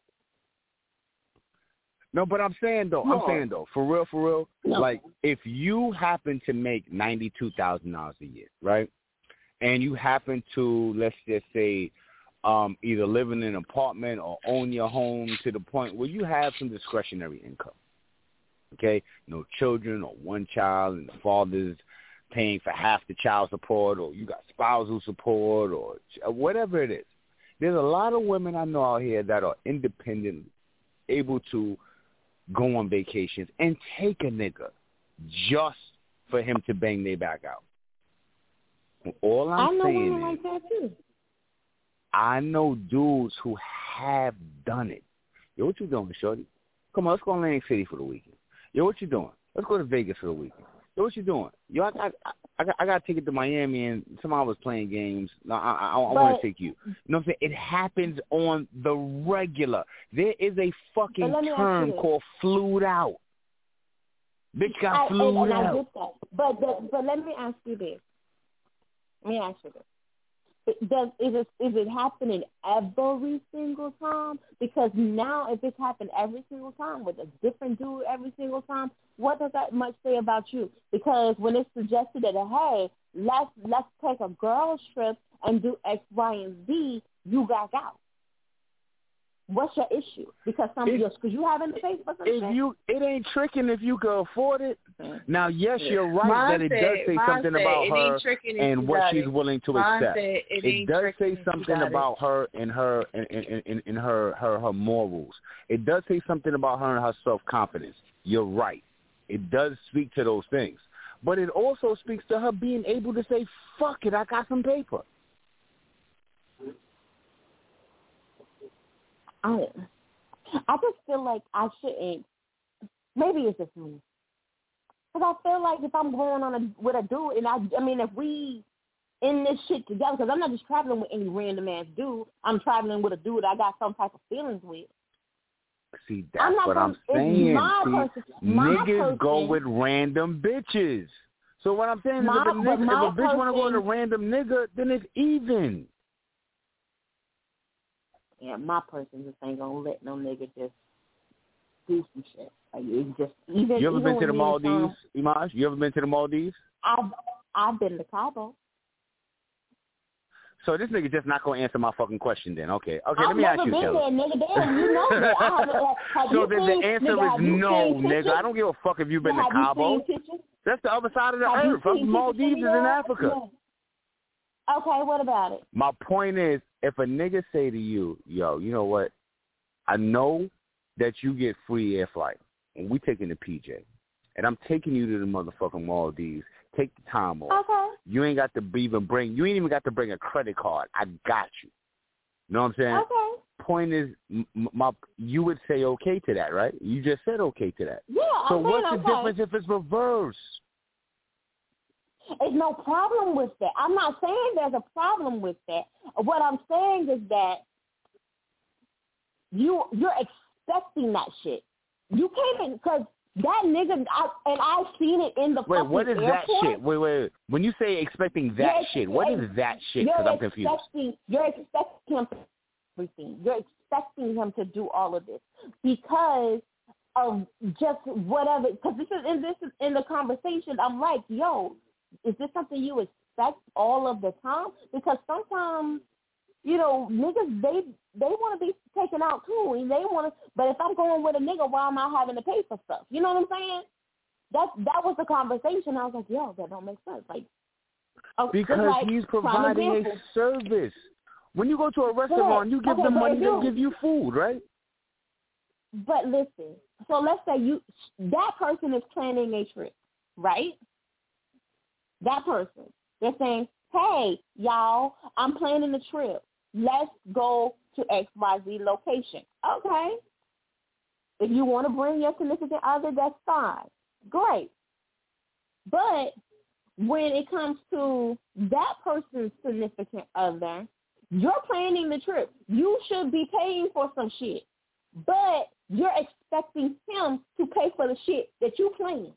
No, but I'm saying though, No. I'm saying though, for real, for real, No. like if you happen to make ninety-two thousand dollars a year, right, and you happen to, let's just say, um, either live in an apartment or own your home to the point where you have some discretionary income, okay, no children or one child, and the father's paying for half the child support, or you got spousal support, or whatever it is. There's a lot of women I know out here that are independent, able to go on vacations and take a nigga just for him to bang their back out. All I'm I know saying women is, like that too. I know dudes who have done it. Yo, what you doing, shorty? Come on, let's go to Atlantic City for the weekend. Yo, what you doing? Let's go to Vegas for the weekend. Yo, what you doing? Yo, I got, I got, I got a ticket to Miami, and somebody was playing games. No, I, I, I want to take you. You know what I'm saying? It happens on the regular. There is a fucking term called flued out. Bitch got I, flued and, and out. I get that. But, the, but let me ask you this. Let me ask you this. It does is it is it happening every single time? Because now, if it's happened every single time with a different dude every single time, what does that much say about you? Because when it's suggested that, hey, let's let's take a girls trip and do X, Y, and Z, you back out. What's your issue? Because some of because you having to pay for some If shit? you, it ain't tricking if you can afford it. Now, yes, you're right Mine that it said, does say something said, about her and what she's it. willing to Mine accept. said, it, It does say something about it. her and her and in, in, in, in her, her her morals. It does say something about her and her self confidence. You're right. It does speak to those things, but it also speaks to her being able to say, "Fuck it, I got some paper." I I just feel like I shouldn't. Maybe it's just me. Because I feel like if I'm going on a, with a dude, and I, I mean, if we in this shit together, because I'm not just traveling with any random ass dude. I'm traveling with a dude I got some type of feelings with. See, that's I'm what gonna, I'm saying. See, person, niggas person, go with person, random bitches. So what I'm saying my, is if a, nigga, if a bitch want to go with a person, random nigga, then it's even. Yeah, my person just ain't gonna let no nigga just do some shit. Like it's just even. You ever even been to the Maldives, Tom, Imaj? You ever been to the Maldives? I've I've been to Cabo. So this nigga just not gonna answer my fucking question then. Okay, okay. I've let me ask you, Kelly. Kelly. There, nigga. Damn, you know that. I haven't, have so you the, seen, the answer nigga, is no, nigga. I don't give a fuck if you've been have to Cabo. You seen pictures? That's the other side of the have earth. You seen Maldives is in Africa. Yeah. Okay, what about it? My point is, if a nigga say to you, yo, you know what? I know that you get free air flight, and we taking the P J, and I'm taking you to the motherfucking Maldives. Take the time off. Okay. You ain't got to even bring. You ain't even got to bring a credit card. I got you. You know what I'm saying? Okay. Point is, m- my you would say okay to that, right? You just said okay to that. Yeah. So I'm what's the okay. difference if it's reverse? There's no problem with that. I'm not saying there's a problem with that. What I'm saying is that you you're expecting that shit. You can't because that nigga I, and I've seen it in the wait. fucking What is airport. that shit? Wait, wait. When you say expecting that you're, shit, what is that shit? Because I'm confused. You're expecting him to do everything. You're expecting him to do all of this because of just whatever. Because this is in this is in the conversation. I'm like, yo. Is this something you expect all of the time? Because sometimes, you know, niggas, they they want to be taken out too. And they want to, but if I'm going with a nigga, why am I having to pay for stuff? You know what I'm saying? That that was the conversation. I was like, yo, that don't make sense. Like, because like, he's providing a service. When you go to a restaurant, you give okay, them money, you, they give you food, right? But listen, so let's say you that person is planning a trip, right? That person, they're saying, hey, y'all, I'm planning a trip. Let's go to X Y Z location. Okay. If you want to bring your significant other, that's fine. Great. But when it comes to that person's significant other, you're planning the trip. You should be paying for some shit. But you're expecting him to pay for the shit that you plan.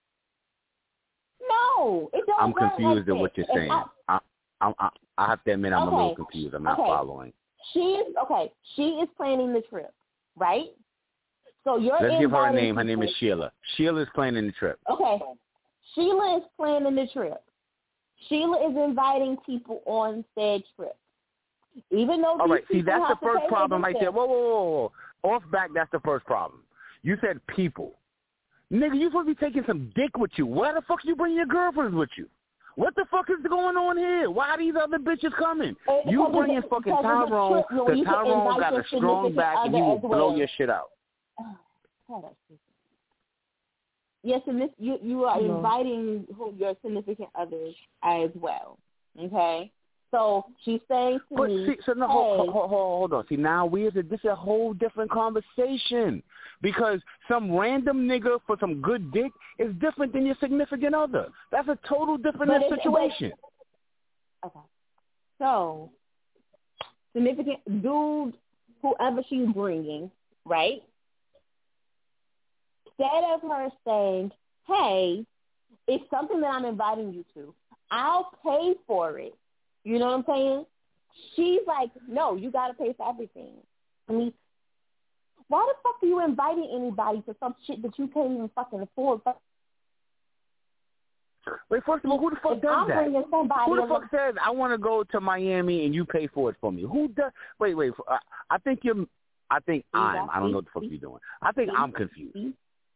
No, it don't I'm work confused like at what that. you're saying. I, I, I, I have to admit I'm okay. a little confused. I'm not okay. following. She is okay. She is planning the trip, right? So you're Let's give her a name. Her people. name is Sheila. Sheila is planning the trip. Okay, Sheila is planning the trip. Sheila is inviting people on said trip, even though all these right. See, that's the first problem right there. Whoa, whoa, whoa, whoa, whoa! Off back. That's the first problem. You said people. Nigga, you supposed to be taking some dick with you. Where the fuck you bring your girlfriends with you? What the fuck is going on here? Why are these other bitches coming? It, You bring in fucking Tyrone, because Tyrone got a strong back and he will blow well. your shit out. Oh, yes, and this you you are no. inviting who your significant others as well. Okay, so she's saying to but me, see, so no, hey, hold, hold, hold, hold on. See, now we is a, this is a whole different conversation because some random nigga for some good dick is different than your significant other. That's a total different But situation. But, okay, so significant dude, whoever she's bringing, right? Instead of her saying, hey, it's something that I'm inviting you to, I'll pay for it. You know what I'm saying? She's like, no, you got to pay for everything. I mean, why the fuck are you inviting anybody to some shit that you can't even fucking afford? Wait, first of all, who the fuck if does I'm that? Who the fuck look- says, I want to go to Miami and you pay for it for me? Who does? Wait, wait. I, I think you're, I think I'm, I don't know what the fuck you're doing. I think I'm confused.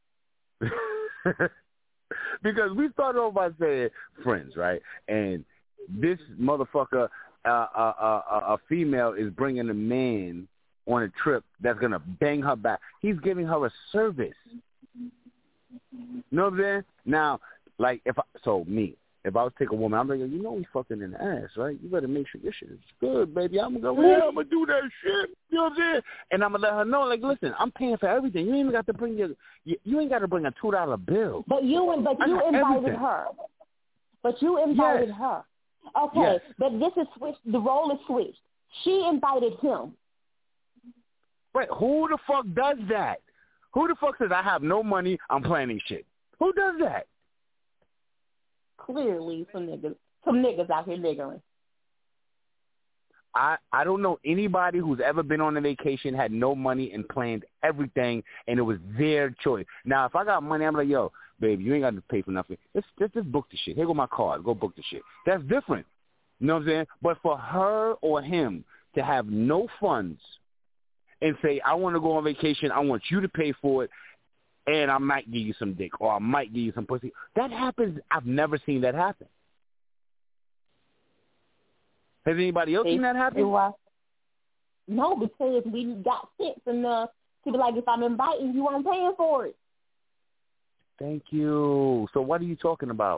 Because we started off by saying friends, right? And this motherfucker, uh, uh, uh, uh, a female, is bringing a man on a trip that's going to bang her back. He's giving her a service. You know what I'm saying? Now, like, if I, so me, if I was to take a woman, I'm like, you know we fucking in the ass, right? You better make sure your shit is good, baby. I'm going to go, yeah, I'm going to do that shit. You know what I'm saying? And I'm going to let her know, like, listen, I'm paying for everything. You ain't even got to bring your, you, you ain't got to bring a two dollar bill. But you, but you invited everything. her. But you invited yes. her. Okay, yes. but this is switched. The role is switched. She invited him. Wait, who the fuck does that? Who the fuck says I have no money, I'm planning shit? Who does that? Clearly, some niggas, some niggas out here niggering. I, I don't know anybody who's ever been on a vacation, had no money, and planned everything, and it was their choice. Now, if I got money, I'm like, yo, baby, you ain't got to pay for nothing. Let's, let's just book the shit. Here go my card. Go book the shit. That's different. You know what I'm saying? But for her or him to have no funds and say, I want to go on vacation, I want you to pay for it, and I might give you some dick or I might give you some pussy. That happens. I've never seen that happen. Has anybody else seen that happen? No, because we got sense enough to be like, if I'm inviting you, I'm paying for it. Thank you. So what are you talking about?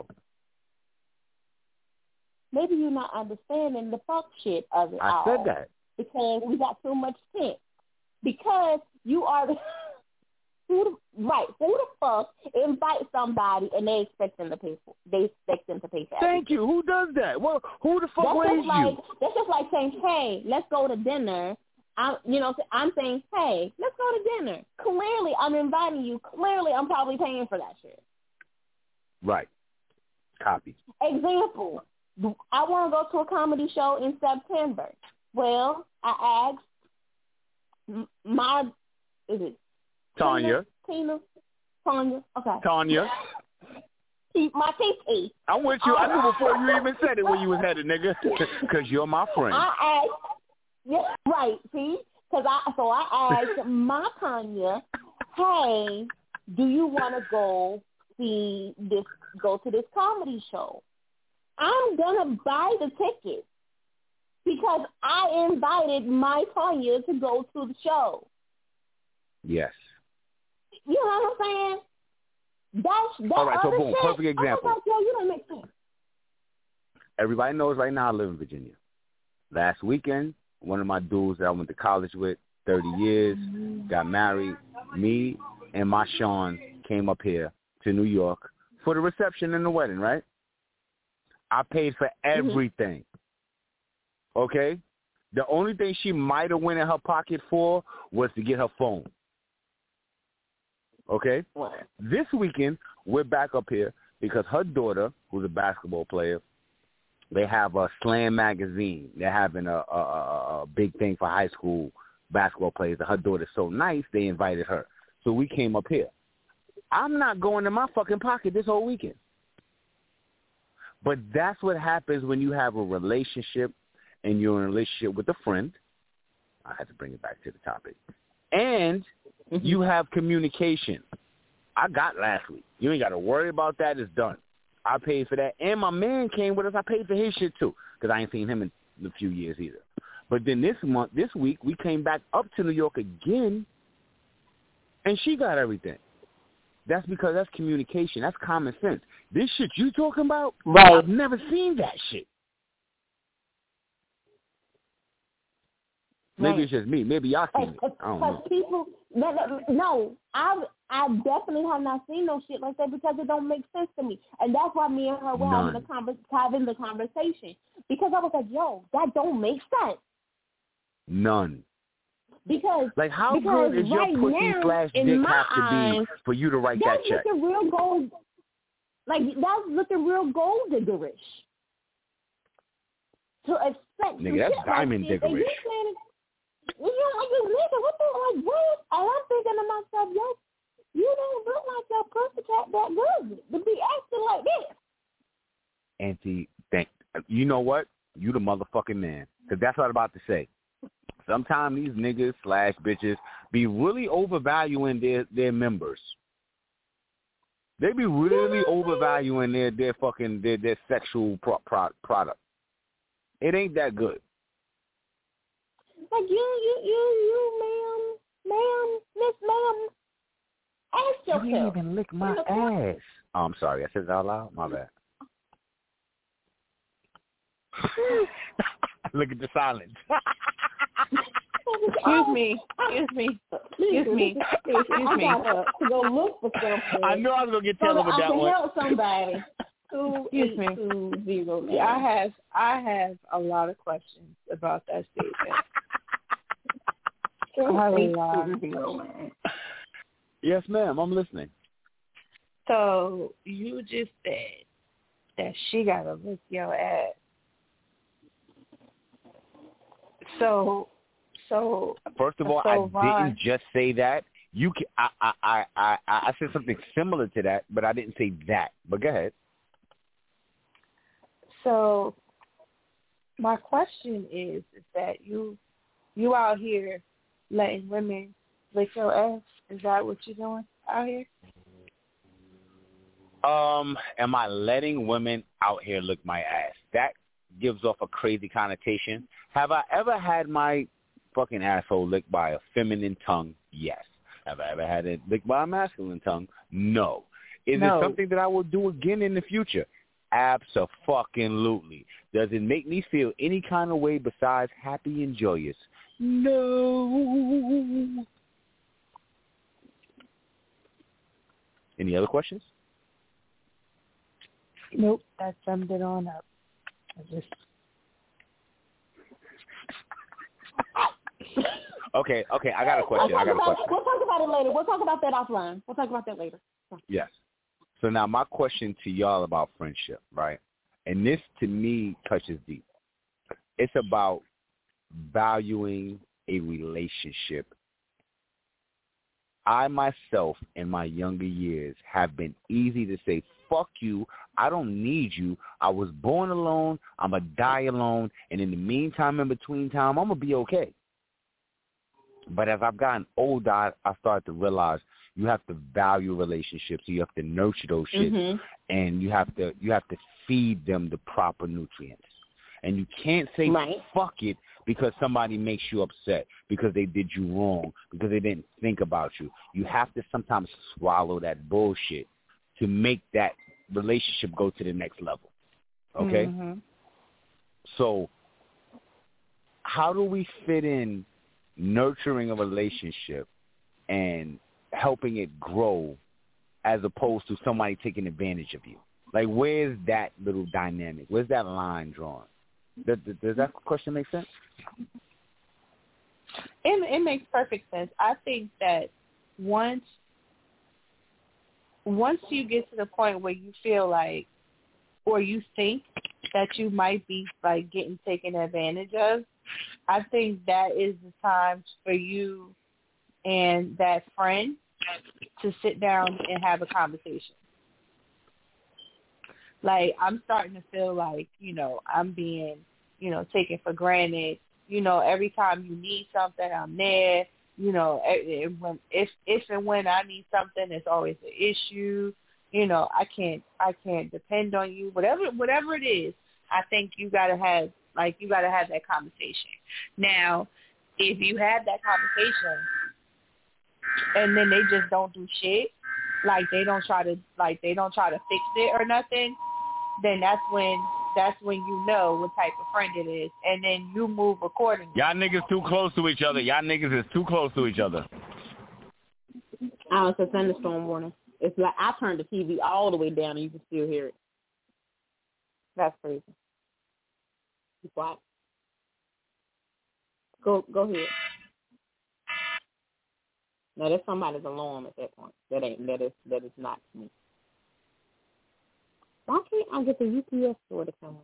Maybe you're not understanding the fuck shit of it I all. I said that. Because we got too much sense. Because you are the... Who the, right? Who the fuck invite somebody and they expect them to pay for? They expect them to pay for. Thank everything. you. Who does that? Well, who the fuck that's raised just like, you? That's just like saying, "Hey, let's go to dinner." I'm, you know, I'm saying, "Hey, let's go to dinner." Clearly, I'm inviting you. Clearly, I'm probably paying for that shit. Right. Copy. Example: I want to go to a comedy show in September. Well, I asked my is it. Tanya. Tina. Tanya. Okay. Tanya. My T T. I'm with you. I knew before you even said it where you was headed, nigga. Because you're my friend. I asked. Yeah, right. See? Because I, so I asked my Tanya, hey, do you want to go see this, go to this comedy show? I'm going to buy the ticket because I invited my Tanya to go to the show. Yes. You know what I'm saying? That's that All right, so other boom, shit. perfect example. I was like, yo, you don't make sense. Everybody knows right now I live in Virginia. Last weekend, one of my dudes that I went to college with, thirty years, got married. Me and my Sean came up here to New York for the reception and the wedding, right? I paid for everything. Mm-hmm. Okay? The only thing she might have went in her pocket for was to get her phone. Okay? What? This weekend, we're back up here because her daughter, who's a basketball player, they have a Slam magazine. They're having a, a, a big thing for high school basketball players. Her daughter's so nice, they invited her. So we came up here. I'm not going in my fucking pocket this whole weekend. But that's what happens when you have a relationship and you're in a relationship with a friend. I had to bring it back to the topic. And you have communication. I got last week. You ain't got to worry about that. It's done. I paid for that. And my man came with us. I paid for his shit, too, because I ain't seen him in a few years either. But then this month, this week, we came back up to New York again, and she got everything. That's because that's communication. That's common sense. This shit you talking about, right. I've never seen that shit. Maybe right. it's just me. Maybe y'all seen it. I don't know. People, no, I I definitely have not seen no shit like that because it don't make sense to me. And that's why me and her were None. having the, conver- having the conversation. Because I was like, yo, that don't make sense. None. Because like how because good is your right pussy now, slash dick in my have to eyes, be for you to write that check? That's looking real gold. Like that's looking real gold diggerish. To expect Nigga, that's shit diamond like this, diggerish. and you saying, you know, like this nigga, what the like what? And I'm thinking to myself, yo, you don't look like your pussycat that good to be acting like this. Auntie, thank you. Know what? You the motherfucking man. Because that's what I'm about to say. Sometimes these niggas slash bitches be really overvaluing their, their members. They be really overvaluing their, their fucking their, their sexual pro, pro, product. It ain't that good. Like you, you, you, you, ma'am, ma'am, miss ma'am, ask yourself. You didn't even lick my ass. Oh, I'm sorry. I said it out loud. My bad. Look at the silence. Excuse me. Excuse me. Excuse me. Excuse me. I got to go look for something. I know I was gonna get Taylor with I that can one. help somebody. Two Excuse eight me. two zero. Yeah, I have I have a lot of questions about that statement. I have a lot. Yes, ma'am. I'm listening. So you just said that she gotta lick your ass. So, so first of all, so I Ron, didn't just say that. You, can, I, I, I, I, I said something similar to that, but I didn't say that. But go ahead. So, my question is, is that you, you out here letting women lick your ass? Is that what you're doing out here? Um, am I letting women out here lick my ass? That gives off a crazy connotation. Have I ever had my fucking asshole licked by a feminine tongue? Yes. Have I ever had it licked by a masculine tongue? No. Is no. it something that I will do again in the future? Abso-fucking-lutely. Does it make me feel any kind of way besides happy and joyous? No. Any other questions? Nope. That summed it on up. I just... Okay, okay, I got a question. I got a question. We'll talk about it later. We'll talk about that offline. We'll talk about that later. Yes. So now my question to y'all about friendship, right? And this to me touches deep. It's about valuing a relationship. I myself in my younger years have been easy to say, fuck you, I don't need you. I was born alone, I'm going to die alone, and in the meantime, in between time, I'm going to be okay. But as I've gotten older, I, I started to realize you have to value relationships. You have to nurture those shit, mm-hmm. and you have to you have to feed them the proper nutrients. And you can't say right. fuck it because somebody makes you upset, because they did you wrong, because they didn't think about you. You have to sometimes swallow that bullshit to make that relationship go to the next level. Okay? Mm-hmm. So how do we fit in nurturing a relationship and helping it grow as opposed to somebody taking advantage of you? Like, where's that little dynamic? Where's that line drawn? Does, does that question make sense? It, it makes perfect sense. I think that once once you get to the point where you feel like, or you think that you might be like getting taken advantage of, I think that is the time for you and that friend to sit down and have a conversation. Like, I'm starting to feel like, you know, I'm being, you know, taken for granted. You know, every time you need something, I'm there. You know, when if if and when I need something, it's always an issue. you know, I can't, I can't depend on you. Whatever, whatever it is, I think you gotta have, like, you gotta have that conversation. Now, if you have that conversation and then they just don't do shit, like they don't try to, like they don't try to fix it or nothing, then that's when, that's when you know what type of friend it is, and then you move accordingly. Y'all niggas too close to each other. Y'all niggas is too close to each other. Oh, it's a thunderstorm warning. It's like I turned the T V all the way down and you can still hear it. That's crazy. Be quiet. Go, go ahead. Now there's somebody's alarm at that point. That ain't that is that is not me. Why can't I get the U P S store to come up?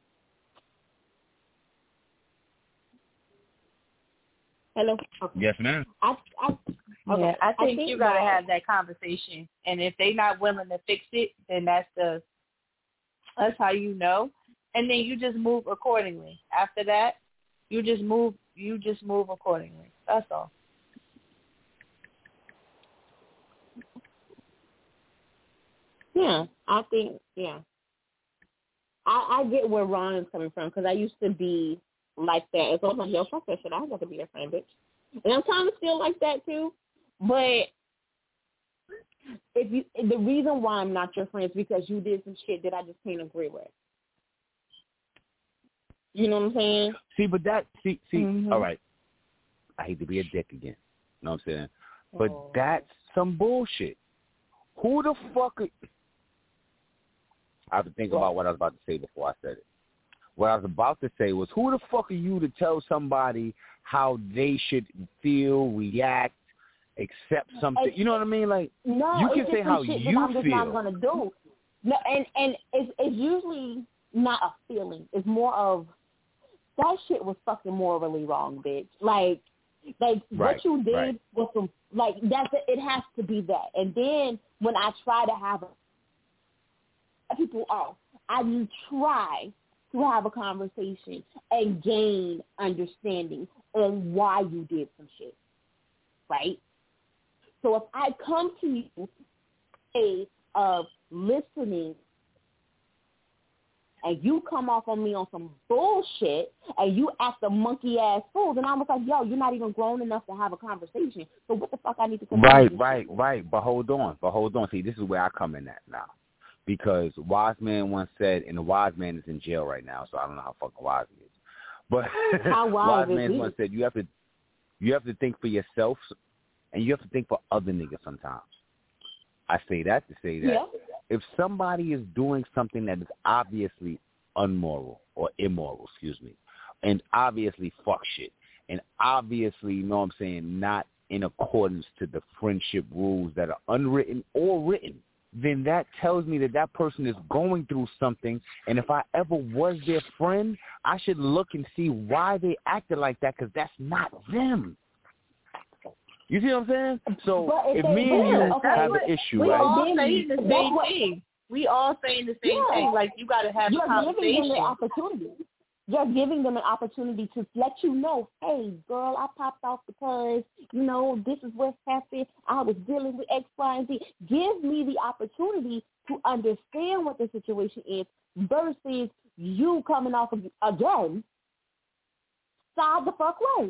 Hello. Okay. Yes, ma'am. I, I, okay. Yeah, I think, I think you gotta that, have that conversation, and if they not willing to fix it, then that's the that's how you know, and then you just move accordingly. After that, you just move you just move accordingly. That's all. Yeah, I think yeah. I, I get where Ron is coming from because I used to be like that. It's almost like, yo, fuck that shit. I want to be your friend, bitch. And I'm kind of still like that too. But if you, the reason why I'm not your friend is because you did some shit that I just can't agree with. You know what I'm saying? See, but that, see, see, mm-hmm. all right. I hate to be a dick again. You know what I'm saying? But oh. that's some bullshit. Who the fuck are... I have to think about what I was about to say before I said it. What I was about to say was, who the fuck are you to tell somebody how they should feel, react, accept something? You know what I mean? Like, no, you can say how shit you that I'm just feel. not gonna do. No, and and it's it's usually not a feeling. It's more of that shit was fucking morally wrong, bitch. Like, like right, what you did right. was some like that's it. Has to be that. And then when I try to have a, people, oh, I do try to have a conversation and gain understanding on why you did some shit, right? So if I come to you a of listening and you come off on me on some bullshit and you act a monkey ass fool, then I was like, yo, you're not even grown enough to have a conversation. So what the fuck I need to come Right, to right, right. But hold on, but hold on. See, this is where I come in at now. Because Wise Man once said, and the Wise Man is in jail right now, so I don't know how fucking wise he is. But how wise Wise Man is once said, you have to, you have to think for yourself, and you have to think for other niggas sometimes. I say that to say that yeah. if somebody is doing something that is obviously unmoral or immoral, excuse me, and obviously fuck shit, and obviously, you know what I'm saying, not in accordance to the friendship rules that are unwritten or written, then that tells me that that person is going through something, and if I ever was their friend, I should look and see why they acted like that, because that's not them. You see what I'm saying? So if, if me and you okay, have an issue, we right? all saying the same thing. We all saying the same yeah. thing. Like, you got to have You're a conversation. Giving them an opportunity. You're giving them an opportunity to let you know, hey, girl, I popped off because, you know, this is what's happening. I was dealing with X, Y, and Z. Give me the opportunity to understand what the situation is versus you coming off again side the fuck way.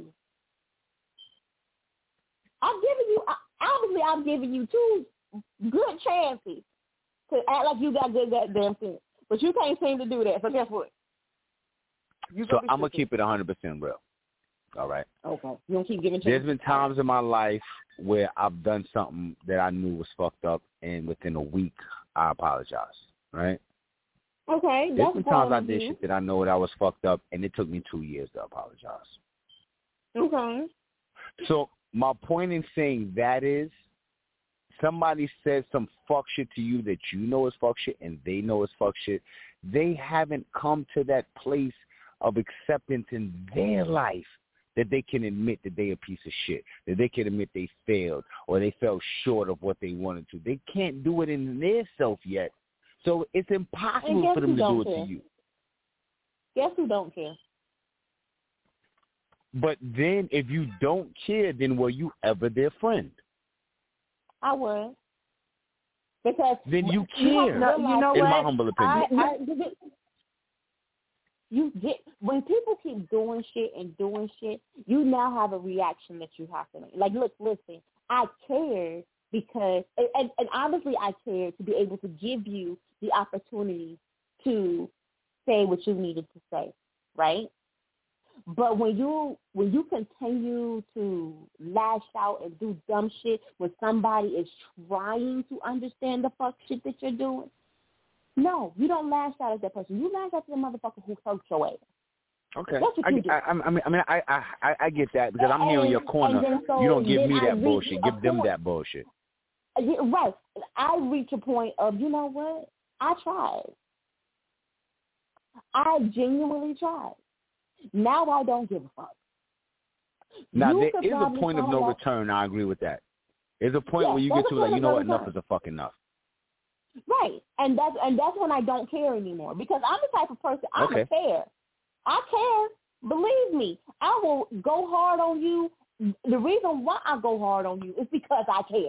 I'm giving you, obviously I'm giving you two good chances to act like you got good goddamn sense. But you can't seem to do that, so guess what? You so I'm going to keep it one hundred percent real, all right? Okay. You don't keep giving There's chances. been times in my life where I've done something that I knew was fucked up, and within a week, I apologize, right? Okay. There's been times I did you. shit that I know that I was fucked up, and it took me two years to apologize. Okay. So my point in saying that is, somebody says some fuck shit to you that you know is fuck shit and they know is fuck shit, they haven't come to that place of acceptance in their life that they can admit that they a piece of shit, that they can admit they failed or they fell short of what they wanted to. They can't do it in their self yet. So it's impossible for them to do it care. to you. Guess who don't care? But then if you don't care, then were you ever their friend? I was. Because then you you have care. to No, realize- you know in what? my humble opinion. I, I, you get when people keep doing shit and doing shit, you now have a reaction that you have to make. Like, look, listen, I care because, and, and obviously I care to be able to give you the opportunity to say what you needed to say, right? But when you when you continue to lash out and do dumb shit when somebody is trying to understand the fuck shit that you're doing, no, you don't lash out at that person. You lash out to the motherfucker who hurt your ass. Okay. That's what I, you do. I, I mean, I mean, I, I, I get that because I'm here in your And- corner. and then so You don't give then me I that reach bullshit. a Give them point- that bullshit. Yeah, right. I reach a point of, you know what? I tried. I genuinely tried. Now I don't give a fuck. Now, You there could is a probably point of find no out- return. I agree with that. There's a point Yeah, where you there's get a to like, point you of know no what, enough return. is a fuck enough. Right. And that's and that's when I don't care anymore. Because I'm the type of person, I'm Okay. a care. I care. Believe me. I will go hard on you. The reason why I go hard on you is because I care.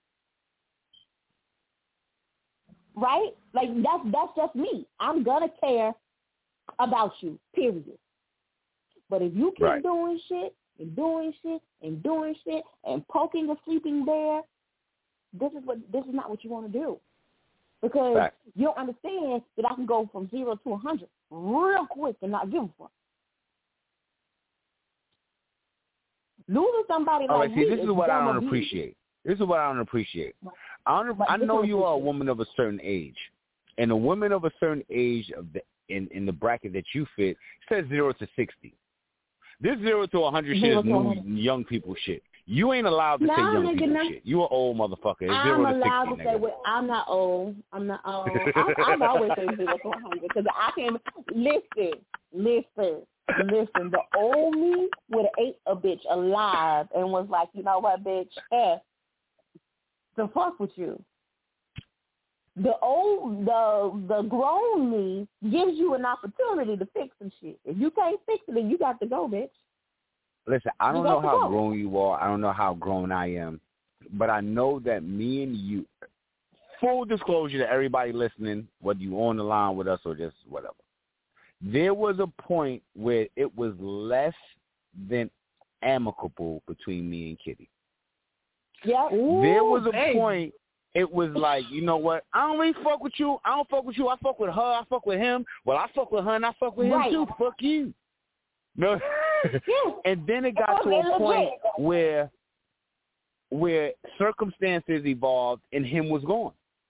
Right? Like that's that's just me. I'm gonna care about you, period. But if you keep Right. doing shit and doing shit and doing shit and poking a sleeping bear, this is what this is not what you want to do. Because Fact. you don't understand that I can go from zero to a hundred real quick and not give a fuck. Losing somebody All like right, see, me this is what I dumb don't abuse. appreciate. This is what I don't appreciate. I don't, But I this know don't you are a appreciate. woman of a certain age, and a woman of a certain age of the in, in the bracket that you fit says zero to sixty. This zero to a hundred shit Zero is to new one hundred. young people shit. You ain't allowed to No, say young nigga, people no. shit. You an old motherfucker. It's I'm zero to allowed sixty, to say nigga. what I'm not old. I'm not old. I, I've always said zero to one hundred because I can listen, listen, listen. The old me would have ate a bitch alive and was like, you know what, bitch, eh, to fuck with you. The old, the the grown me gives you an opportunity to fix some shit. If you can't fix it, then you got to go, bitch. Listen, I You don't got know to how go. grown you are. I don't know how grown I am. But I know that me and you, full disclosure to everybody listening, whether you on the line with us or just whatever, there was a point where it was less than amicable between me and Kitty. Yeah. There was a baby. point, it was like, you know what, I don't really fuck with you. I don't fuck with you. I fuck with her. I fuck with him. Well, I fuck with her and I fuck with Right. him too. Fuck you. No. Yeah. And then it got to Okay, a point legit. where where circumstances evolved and him was gone.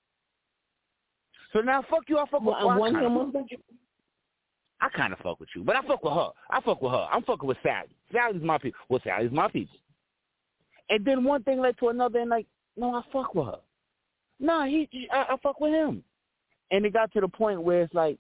So now fuck you, I fuck with Well, well, I one kinda him fuck was with you. I kind of fuck with you, but I fuck with her. I fuck with her. I'm fucking with Sally. Sally's my people. Well, Sally's my people. And then one thing led to another, and like, no, I fuck with her. No, he, he I, I fuck with him. And it got to the point where it's like,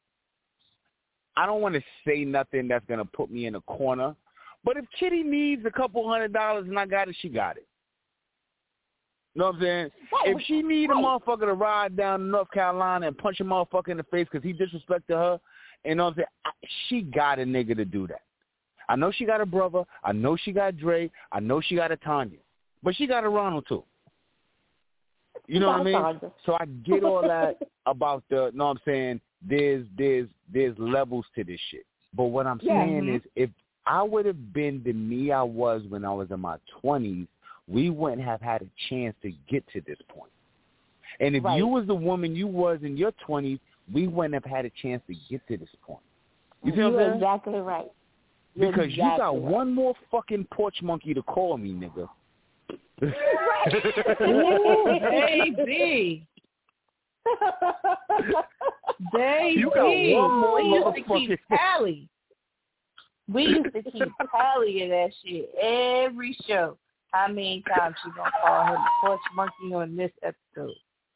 I don't want to say nothing that's going to put me in a corner. But if Kitty needs a couple hundred dollars and I got it, she got it. You know what I'm saying? Right. If she need a Right. motherfucker to ride down to North Carolina and punch a motherfucker in the face because he disrespected her, you know what I'm saying? I, she got a nigga to do that. I know she got a brother. I know she got Dre. I know she got a Tanya. But she got a Ronald, too. You know what I mean? So I get all that about the, you know what I'm saying, there's there's there's levels to this shit. But what I'm Yeah. saying Mhm. is if I would have been the me I was when I was in my twenties, we wouldn't have had a chance to get to this point. And if Right. you was the woman you was in your twenties, we wouldn't have had a chance to get to this point. You see what I'm You're saying? exactly right. You're Because you got exactly right. one more fucking porch monkey to call me, nigga. Ooh, baby. Baby. You got one more we used to motherfucking- keep tally. We used to keep tally of that shit every show. How many times she gonna call her the porch monkey on this episode?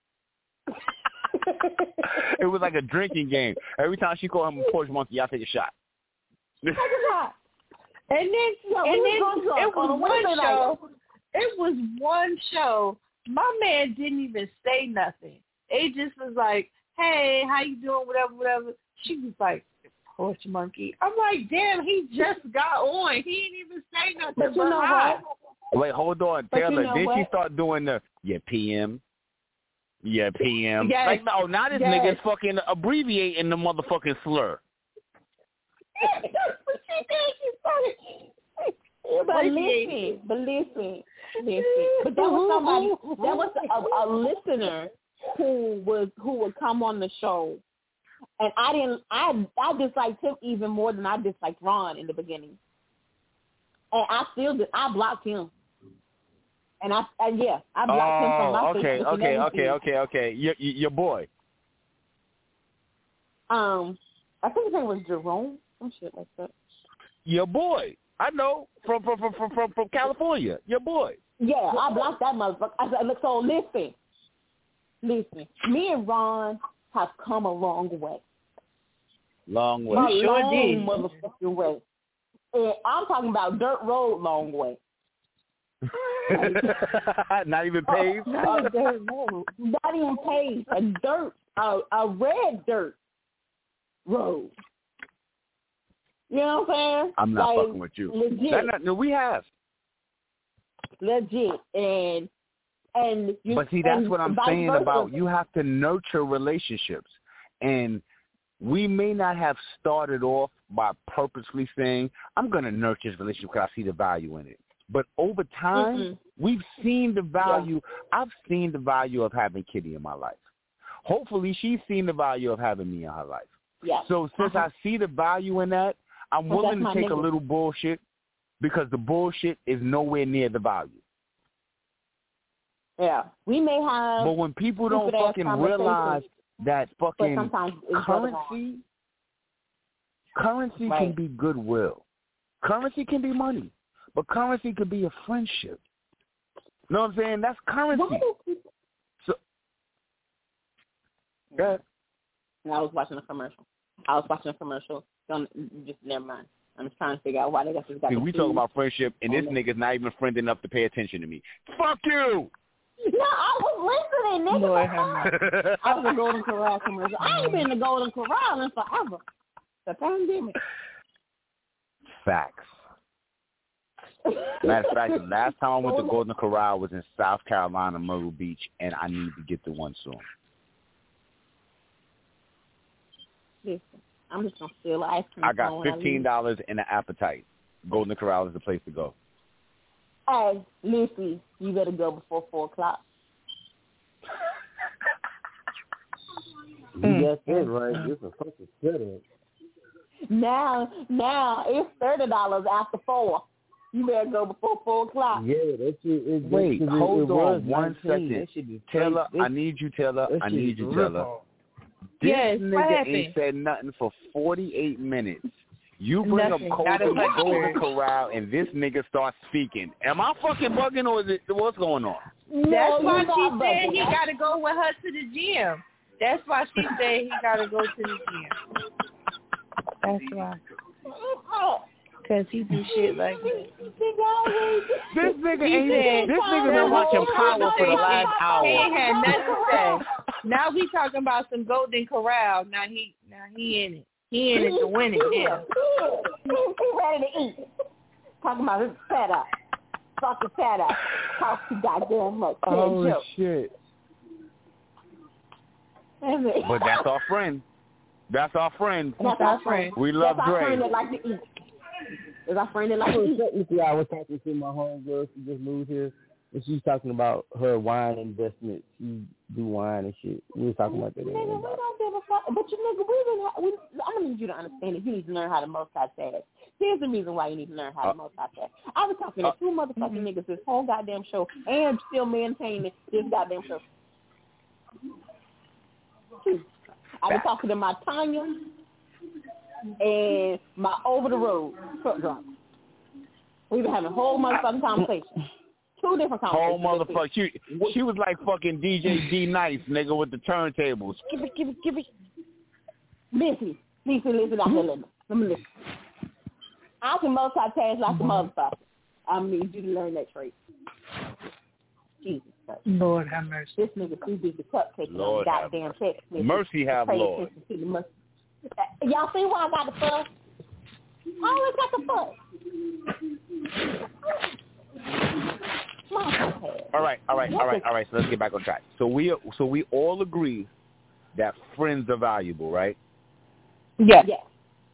It was like a drinking game. Every time she called him a porch monkey, I take a shot. And then, Yeah, and we then was drunk it on a was one Wednesday night. show. It was one show. My man didn't even say nothing. It just was like, "Hey, how you doing?" Whatever, whatever. She was like, "Porch monkey." I'm like, "Damn, he just got on. He didn't even say nothing." But you know hi. what? Wait, hold on. But you Taylor, know did she what? start doing the, yeah, P M? Yeah, P M. Yes. Like, no, now this Yes. nigga's fucking abbreviating the motherfucking slur. But listen, but listen, listen. But that was somebody. That was a, a listener who was who would come on the show, and I didn't. I I disliked him even more than I disliked Ron in the beginning, and I still did, I blocked him. And I, and yeah, I blocked him from my Oh, okay, Facebook. okay, okay, okay, okay. Your, your boy. Um, I think his name was Jerome, some shit like that. Your boy. I know from from from from from California. Your boy. Yeah, I blocked that motherfucker. I said, look, so listen, listen. Me and Ron have come a long way. Long way. A sure long did. motherfucking way. And I'm talking about dirt road long way. Not even paved. A dirt road. Not even paved. A dirt, a, a red dirt road. You know what I'm saying? I'm not like, fucking with you. Legit. That not, no, we have. Legit. And and you, But see, that's and what I'm vice saying versa. about you have to nurture relationships. And we may not have started off by purposely saying, I'm going to nurture this relationship because I see the value in it. But over time, Mm-mm. we've seen the value. Yeah. I've seen the value of having Kitty in my life. Hopefully, she's seen the value of having me in her life. Yeah. So since uh-huh. I see the value in that, I'm Well, willing to that's take my a nigga. little bullshit because the bullshit is nowhere near the value. Yeah. We may have... But when people don't stupid-ass fucking conversations, realize that but fucking sometimes it's currency, currency Right. can be goodwill. Currency can be money. But currency could be a friendship. You know what I'm saying? That's currency. Why do people... So, go ahead. I was watching a commercial. I was watching a commercial. Don't just never mind. I'm just trying to figure out why they got this guy. See, we talk about friendship, and this nigga's not even friend enough to pay attention to me. Fuck you! No, I was listening, nigga. Lord That's have all. mercy. I was a Golden Corral commercial. I ain't been to Golden Corral in forever. The pandemic. Facts. Matter of fact, the last time I went to Golden Corral was in South Carolina, Myrtle Beach, and I need to get to one soon. Listen, I'm just gonna steal ice cream. I got fifteen dollars and an appetite. Golden Corral is the place to go. Hey, Lucy, you better go before four o'clock. You got that right. It's a fucking setup. Now, now it's thirty dollars after four. You better go before four o'clock. Yeah, that shit is. Wait, it, hold it on was one nineteen. second. That shit is Taylor, straight- I need you, Taylor. that I shit need is you, rip Taylor. off. This Yes, what nigga happened? ain't said nothing for forty-eight minutes. You bring Nothing, up not a Golden, fucking Golden word. Corral, and this nigga starts speaking. Am I fucking bugging, or is it what's going on? No, That's why you she not said bugging. he got to go with her to the gym. That's why she said he got to go to the gym. That's why. Because he do shit like that. This nigga He ain't. said- This nigga been watching Power for the last He hour. ain't had nothing to say. Now we talking about some Golden Corral. Now he, now he in it. He in it to win it. Yeah. He, he ready to eat. Talking about his setup. Fucking setup. Talk too goddamn much. Oh Joke. shit! That's it. But that's our friend. That's our friend. That's our friend. We love That's our Dre. friend that like to eat. That's our friend that like to eat. Technically, I was talking to my homegirl. She just moved here, and she's talking about her wine investment. She do wine and shit. We was talking about that. Nigga, we don't give a fuck. But you nigga, we didn't. Ha- we, I'm gonna need you to understand that you need to learn how to multitask. Here's the reason why you need to learn how to multitask. I was talking to two motherfucking niggas this whole goddamn show, and still maintaining this goddamn show. I was talking to my Tanya and my over the road truck driver. We've been having a whole motherfucking conversation. Two different Whole conversations. motherfucker. She, she was like fucking D J D Nice, nigga, with the turntables. Give it, give it, give it. Listen, listen, listen, out here, listen. Let me listen. I can multitask like a motherfucker. I need you to learn that trait. Jesus Christ. Lord have mercy. This nigga too busy cupcaking on Lord the have goddamn text. message. Mercy have Pay Lord. attention to the mus- Uh, Y'all see why I got the fuss? I always got the fuss. All right, all right, all right, all right. So let's get back on track. So we so we all agree that friends are valuable, right? Yes. Yes.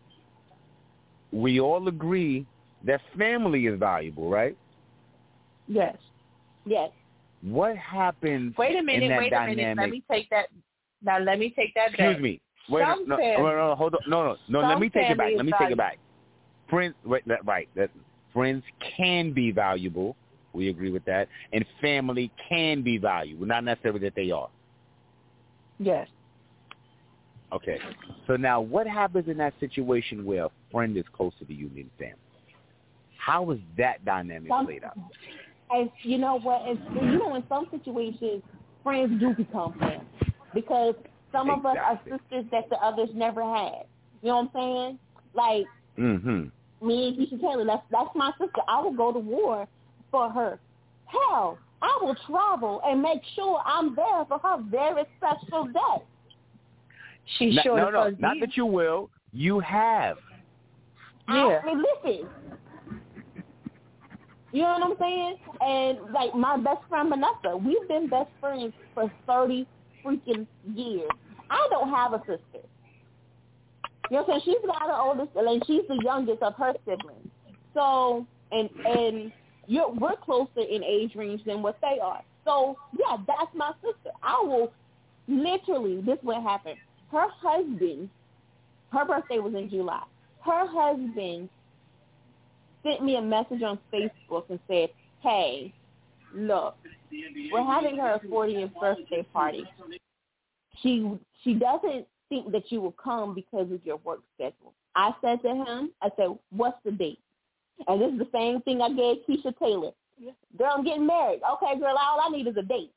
We all agree that family is valuable, right? Yes. Yes. What happens Wait a minute, in that wait dynamic? a minute. Let me take that. Now let me take that Excuse back. me. Wait, Some no, family, no, no, hold on. No, no, no. some Let me take it back. family Let me is take it valuable. back. Friends, wait, that, right. That friends can be valuable. We agree with that. And family can be valuable, not necessarily that they are. Yes. Okay. So now, what happens in that situation where a friend is closer to you than family? How is that dynamic Some, played out? And you know what? It's, you know, in some situations, friends do become family because some of Exactly. us are sisters that the others never had. You know what I'm saying? Like Mm-hmm. me and Keisha Taylor, that's that's my sister. I will go to war for her. Hell, I will travel and make sure I'm there for her very special day. She's no, sure no, to no, forgive. not that you will. You have. Yeah. I mean, listen. You know what I'm saying? And like my best friend Vanessa, we've been best friends for thirty freaking years. I don't have a sister. You know what I'm saying? She's got an oldest, and she's the youngest of her siblings. So, and and you're, we're closer in age range than what they are. So, yeah, that's my sister. I will literally, this will happen. Her husband, her birthday was in July. Her husband sent me a message on Facebook and said, hey, look, we're having her fortieth birthday party. She she doesn't think that you will come because of your work schedule. I said to him, I said, what's the date? And this is the same thing I gave Keisha Taylor. Girl, I'm getting married. Okay, girl, all I need is a date.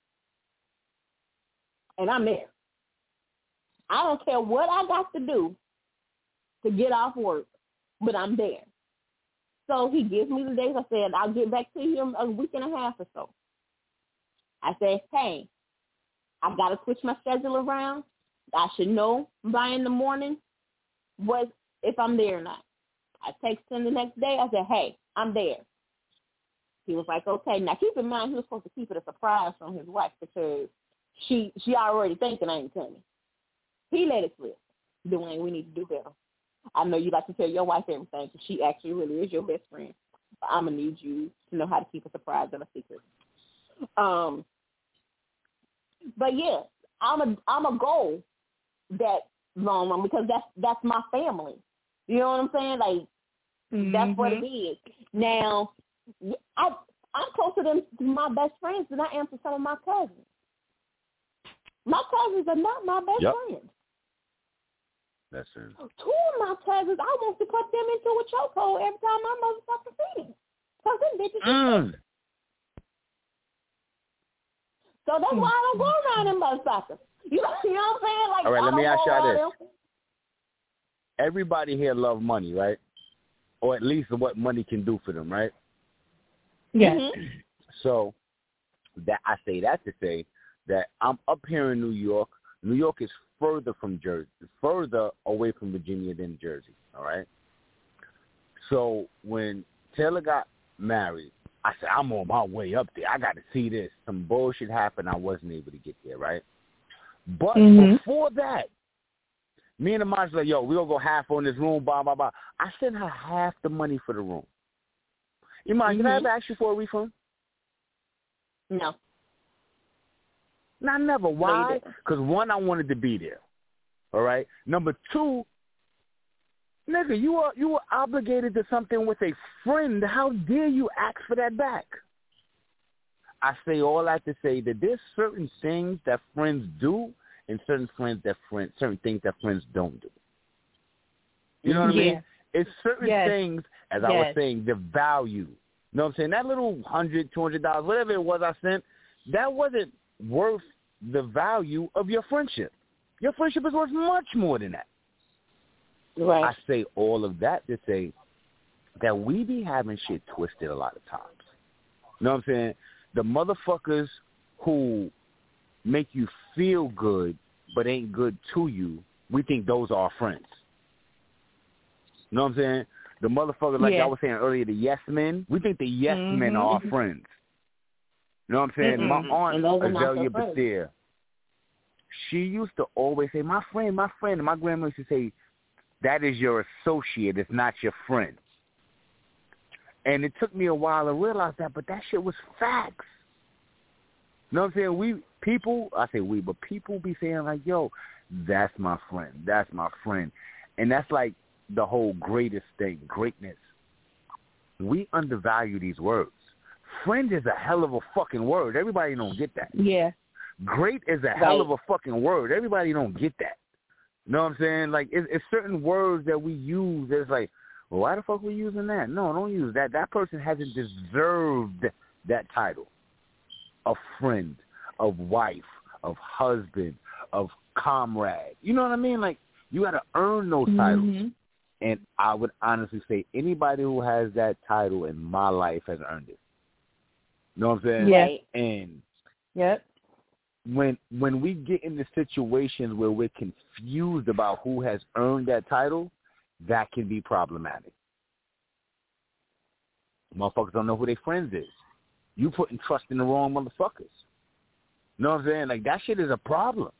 And I'm there. I don't care what I got to do to get off work, but I'm there. So he gives me the dates. I said, I'll get back to you in a week and a half or so. I said, hey, I got to switch my schedule around. I should know by in the morning what if I'm there or not. I texted him the next day. I said, hey, I'm there. He was like, okay. Now, keep in mind, he was supposed to keep it a surprise from his wife because she she already thinking I ain't coming. He let it slip. Dwayne, we need to do better. I know you like to tell your wife everything because she actually really is your best friend. But I'm going to need you to know how to keep a surprise and a secret. Um, But, yeah, I'm a, I'm a goal that long run because that's, that's my family. You know what I'm saying? Like, Mm-hmm. that's what it is. Now, I, I'm closer to my best friends than I am to some of my cousins. My cousins are not my best Yep. friends. That's it. Two of my cousins, I want to put them into a chokehold every time my motherfucker see them. Because them bitches are Mm. So that's why I don't go around them motherfuckers. You know, you know what I'm saying? Like, All right, I let me don't ask go y'all around this. them. Everybody here love money, right? Or at least what money can do for them, right? Yes. Mm-hmm. So that I say that to say that I'm up here in New York. New York is further from Jersey, further away from Virginia than Jersey, all right? So when Taylor got married, I said, I'm on my way up there. I got to see this. Some bullshit happened. I wasn't able to get there, right? But Mm-hmm. before that, me and the mom was like, yo, we're going to go half on this room, blah, blah, blah. I sent her half the money for the room. Iman, mm-hmm. Can I ever ask you for a refund? No. No, never. Why? Because, one, I wanted to be there, all right? Number two, nigga, you are you were obligated to something with a friend. How dare you ask for that back? I say all that to say that there's certain things that friends do and certain friends that friends certain things that friends don't do. You know what yeah. I mean? It's certain yes. things, as yes. I was saying, the value. You know what I'm saying? That little one hundred dollars, two hundred dollars, whatever it was I sent, that wasn't worth the value of your friendship. Your friendship is worth much more than that. Right. I say all of that to say that we be having shit twisted a lot of times. You know what I'm saying? The motherfuckers who make you feel good but ain't good to you, we think those are our friends. You know what I'm saying? The motherfuckers, like yeah. I was saying earlier, the yes men, we think the yes mm-hmm. men are our friends. You know what I'm saying? Mm-mm. My aunt, And those are not Azalea your friends. Bethia, she used to always say, my friend, my friend. And my grandma used to say, that is your associate. It's not your friend. And it took me a while to realize that, but that shit was facts. You know what I'm saying? We, people, I say we, but people be saying like, yo, that's my friend. That's my friend. And that's like the whole greatest thing, greatness. We undervalue these words. Friend is a hell of a fucking word. Everybody don't get that. Yeah. Great is a Right. hell of a fucking word. Everybody don't get that. You know what I'm saying? Like, it's, it's certain words that we use that's like, well, why the fuck are we using that? No, don't use that. That person hasn't deserved that title of friend, of wife, of husband, of comrade. You know what I mean? Like, you got to earn those titles. Mm-hmm. And I would honestly say anybody who has that title in my life has earned it. You know what I'm saying? Yeah. And Yep. when when we get into situations where we're confused about who has earned that title, that can be problematic. Motherfuckers don't know who their friends is. You putting trust in the wrong motherfuckers. You know what I'm saying? Like, that shit is a problem.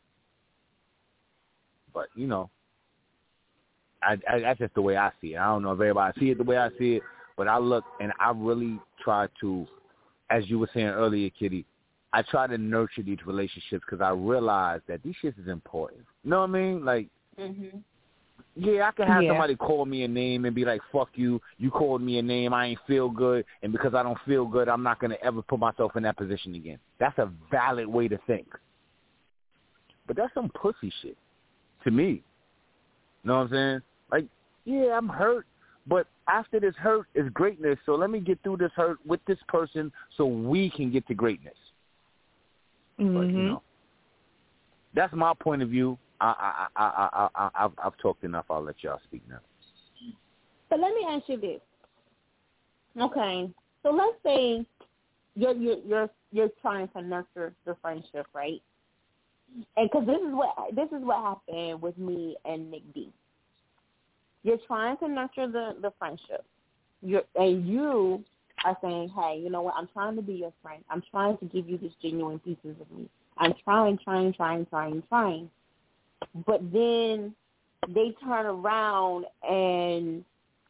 But, you know, I, I, that's just the way I see it. I don't know if everybody see it the way I see it, but I look and I really try to, as you were saying earlier, Kitty, I try to nurture these relationships because I realize that these shit is important. You know what I mean? Like, Mm-hmm. yeah, I can have Yeah. somebody call me a name and be like, fuck you, you called me a name, I ain't feel good, and because I don't feel good, I'm not going to ever put myself in that position again. That's a valid way to think. But that's some pussy shit to me. You know what I'm saying? Like, yeah, I'm hurt, but after this hurt is greatness, so let me get through this hurt with this person so we can get to greatness. Mm-hmm. But, you know, that's my point of view. I, I, I, I, I, I've, I've talked enough. I'll let y'all speak now. But let me ask you this. Okay, so let's say you're you're you're, you're trying to nurture the friendship, right? And because this is what this is what happened with me and Nick D. You're trying to nurture the, the friendship. You're and you are saying, hey, you know what? I'm trying to be your friend. I'm trying to give you these genuine pieces of me. I'm trying, trying, trying, trying, trying. But then they turn around and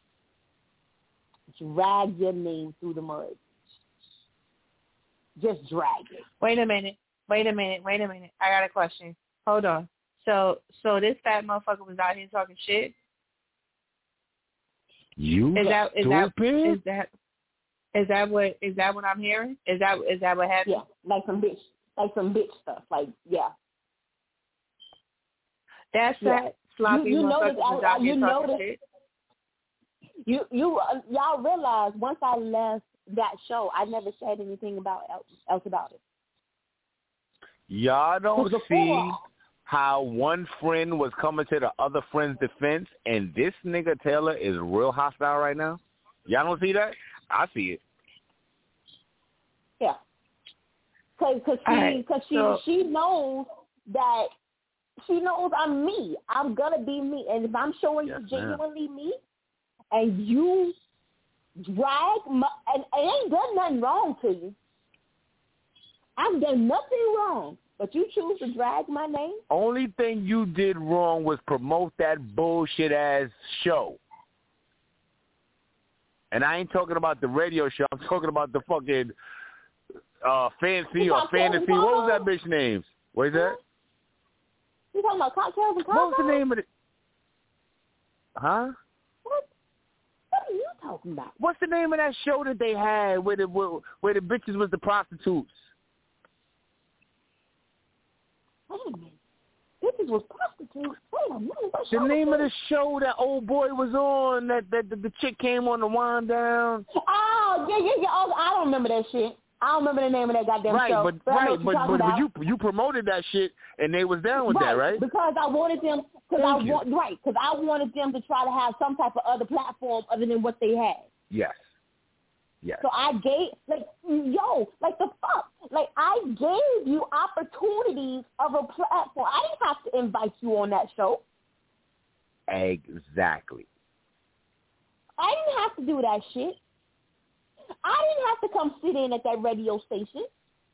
drag your name through the mud. Just drag it. Wait a minute. Wait a minute. Wait a minute. I got a question. Hold on. So, so this fat motherfucker was out here talking shit. You Is that is that stupid? is that is that what is that what I'm hearing? Is that is that what happened? Yeah, like some bitch, like some bitch stuff. Like, yeah. That's Yeah. that sloppy You- you know motherfucker that- was I- out I- here you know talking that- shit. You you uh, y'all realize once I left that show, I never said anything about else, else about it. Y'all don't Before- see how one friend was coming to the other friend's defense, and this nigga Taylor is real hostile right now? Y'all don't see that? I see it. Yeah, because cause All she right, cause she so- she knows that she knows I'm me. I'm gonna be me, and if I'm showing Yes, you ma'am. genuinely me, and you drag my, and I ain't done nothing wrong to you. I've done nothing wrong, but you choose to drag my name. Only thing you did wrong was promote that bullshit ass show. And I ain't talking about the radio show. I'm talking about the fucking uh, fancy You or talking fantasy. about- What was that bitch name? What is that? You talking about cocktails and What was the cocktails? name of it? Huh? What? What are you talking about? What's the name of that show that they had where the where, where the bitches was the prostitutes? Wait a minute. Bitches was prostitutes. Wait a minute. What The show name was of the this? show that old boy was on, that, that the, the chick came on the wind down. Oh, yeah, yeah, yeah. Oh, I don't remember that shit. I don't remember the name of that goddamn Right, show. but I know right, what but you're but, talking but you about. you promoted that shit and they was down with that, right? Because I wanted them, because I Thank you. want, right, because I wanted them to try to have some type of other platform other than what they had. Yes. Yes. So I gave, like, yo, like the fuck, like I gave you opportunities of a platform. I didn't have to invite you on that show. Exactly. I didn't have to do that shit. I didn't have to come sit in at that radio station.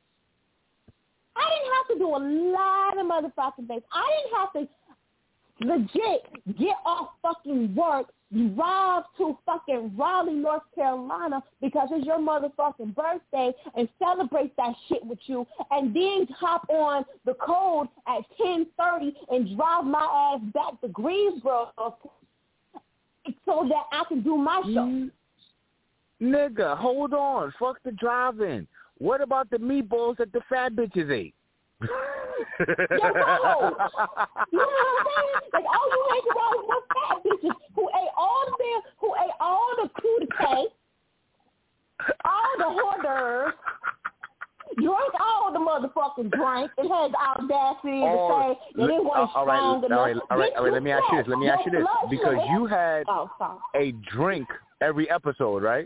I didn't have to do a lot of motherfucking things. I didn't have to legit get off fucking work, drive to fucking Raleigh, North Carolina because it's your motherfucking birthday and celebrate that shit with you, and then hop on the code at ten thirty and drive my ass back to Greensboro so that I can do my show. Mm. Nigga, hold on. Fuck the driving. What about the meatballs that the fat bitches ate? Yo, no. You know what I'm saying? Like, all you hate about is what fat bitches who ate all the damn, who ate all the crudité, all the hors d'oeuvres, drank all the motherfucking drink, and had the audacity oh, to say that it wasn't all right, strong enough. all right, all right, all right. Let me ask you this. Let me ask you this. Because you had oh, a drink every episode, right?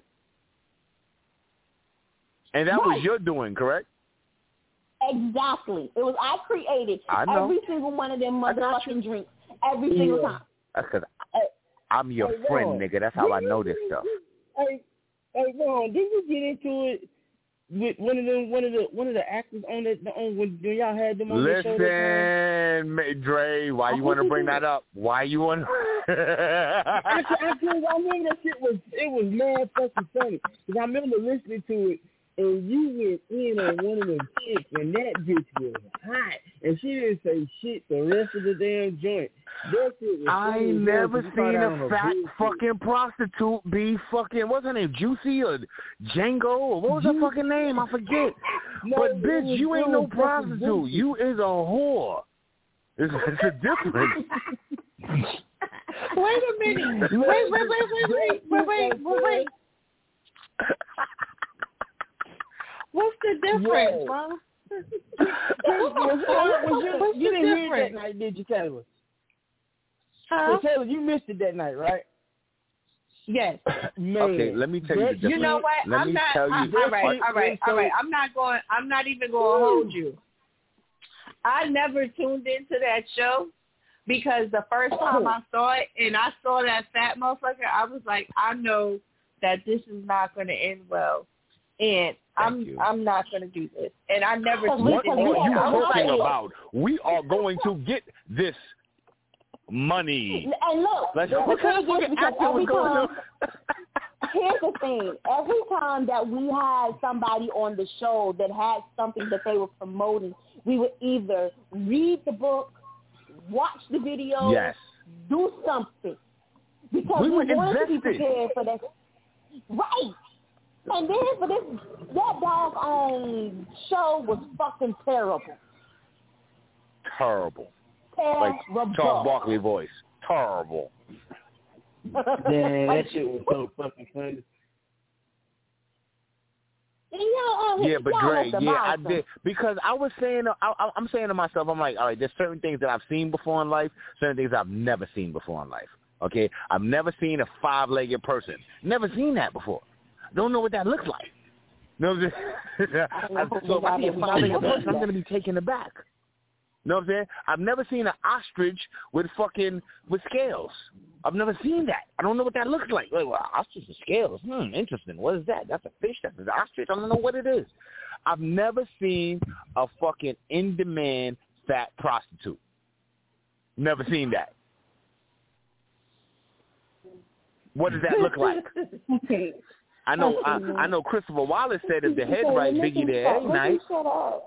And that right. was your doing, correct? Exactly. It was I created I know. every single one of them motherfucking drinks every single yeah. time. That's because I'm your hey, friend, Ron, nigga. That's how I know this stuff. Hey, hey, Ron, didn't you get into it with one of them, one of the, one of the actors on that, on when, when y'all had them on the show? Listen, Dre, why you want to bring that up? Why you want? I, I, I remember that shit was it was mad fucking funny because I remember listening to it. And you went in on one of them chicks, and that bitch was hot, and she didn't say shit the rest of the damn joint. That shit was I ain't never seen a fat fucking prostitute be fucking, what's her name, Juicy or Django, or what was her fucking name? I forget. No, but bitch, was, you ain't no prostitute. Juicy. You is a whore. It's, it's a difference. Wait a minute. Wait, wait, wait, wait, wait, wait, wait, wait, wait. What's the difference, Mom? What's you didn't hear it that night, did you, Taylor? Huh? So, Taylor, you missed it that night, right? Yes. Man, okay, let me tell you the difference. You know what? Let I'm me not. tell you. I, all right, all right, all right. I'm not going. I'm not even going to hold you. I never tuned into that show because the first time I saw it and I saw that fat motherfucker, I was like, I know that this is not going to end well. And I'm you. I'm not going to do this. And I never What are you talking like, about? We are going to get this money. And look, Let's, the what kind of thing is, fucking because acting was every going time, on? here's the thing. Every time that we had somebody on the show that had something that they were promoting, we would either read the book, watch the video, Yes. do something. Because We we, were wanted to be invested. prepared for that. Right. And then for this, that doggone show was fucking terrible. Terrible. Terrible. Like Charles Barkley voice. Terrible. Damn, that shit was so fucking funny. And y'all, uh, Yeah, but y'all Dre, let the yeah, I mouse did because I was saying, I, I, I'm saying to myself, I'm like, all right, there's certain things that I've seen before in life, certain things I've never seen before in life. Okay, I've never seen a five-legged person. Never seen that before. Don't know what that looks like. No, so if I see a five-legged person, I'm gonna be taken aback. Know what I'm saying? I've never seen an ostrich with fucking with scales. I've never seen that. I don't know what that looks like. Like, well, ostrich with scales. Hmm, interesting. What is that? That's a fish. That's an ostrich. I don't know what it is. I've never seen a fucking in-demand fat prostitute. Never seen that. What does that look like? I know. I, I know. Christopher Wallace said, "If the head right, Biggie the head nice." Shut up.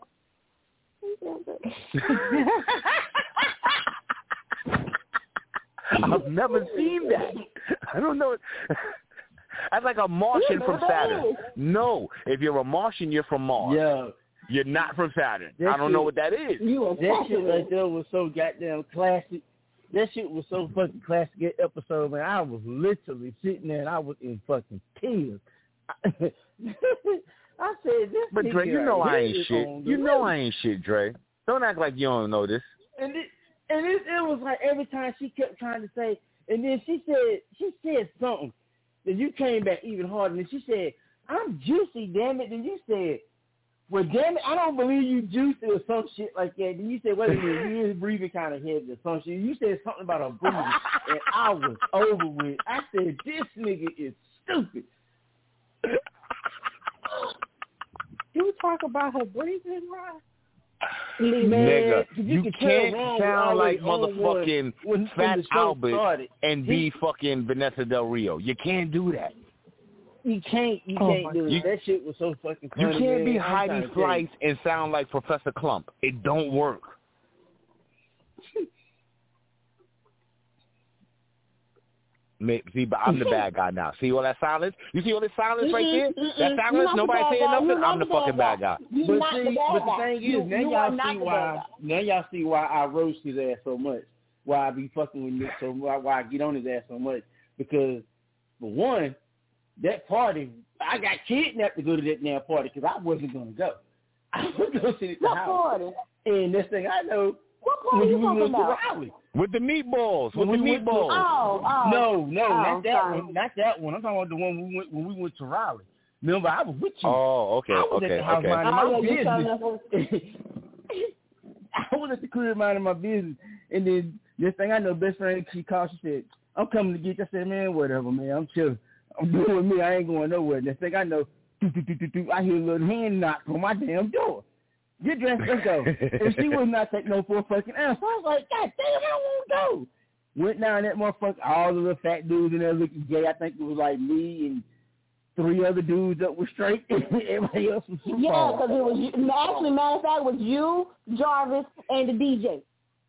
I've never seen that. I don't know. That's like a Martian from Saturn. No, if you're a Martian, you're from Mars. Yeah. You're not from Saturn. That I don't shit, know what that is. That shit right there was so goddamn classic. That shit was so fucking classic episode, man. I was literally sitting there and I was in fucking tears. I said, this But Dre, you know I ain't shit. You roof. know I ain't shit, Dre. Don't act like you don't know this. And it, and it, it was like every time she kept trying to say, and then she said, she said something, and you came back even harder. And she said, "I'm juicy, damn it." And you said, "Well, damn it, I don't believe you juicy," or some shit like that. And you said, "Wait a minute, you is breathing kind of heavy or some shit." You said something about a breathing, and I was over with. I said, "This nigga is stupid." you talk about her breathing, Ron? Nigga, you, you can't can sound like when, motherfucking when Fat Albert started. and be fucking Vanessa Del Rio. You can't do that. You can't. You oh can't do it. That shit was so fucking funny. You can't man. be I'm Heidi Slice and sound like Professor Clump. It don't work. See, but I'm the bad guy now. See all that silence? You see all this silence right there? That silence? Nobody saying nothing? I'm the fucking bad guy. But see, but the thing is, now y'all see why. Now y'all see why I roast his ass so much. Why I be fucking with Nick so much. Why I get on his ass so much. Because for one, that party, I got kidnapped to go to that damn party because I wasn't gonna go. I was gonna sit at the what house. Party? And this thing I know. What party you talking about? Raleigh. With the meatballs. With When the we went to- meatballs. Oh, oh. No, no, oh, not that sorry. one. Not that one. I'm talking about the one we went when we went to Raleigh. Remember, I was with you. Oh, okay, I was okay, at the house okay. minding Oh, my yeah, you business. I was at the crib minding my business, and then this thing I know, best friend, she called. She said, "I'm coming to get you." I said, "Man, whatever, man. I'm chilling. I'm doing me. I ain't going nowhere." Next thing I know, doo, doo, doo, doo, doo, I hear a little hand knock on my damn door. Get dressed, let's go. And she was not taking no for a fucking answer. I was like, God damn, I don't want to go. Went down that motherfucker, all the little fat dudes in there looking gay. I think it was like me and three other dudes that were straight. Everybody else was super. Yeah, because it was you, actually, matter of fact, it was you, Jarvis, and the D J.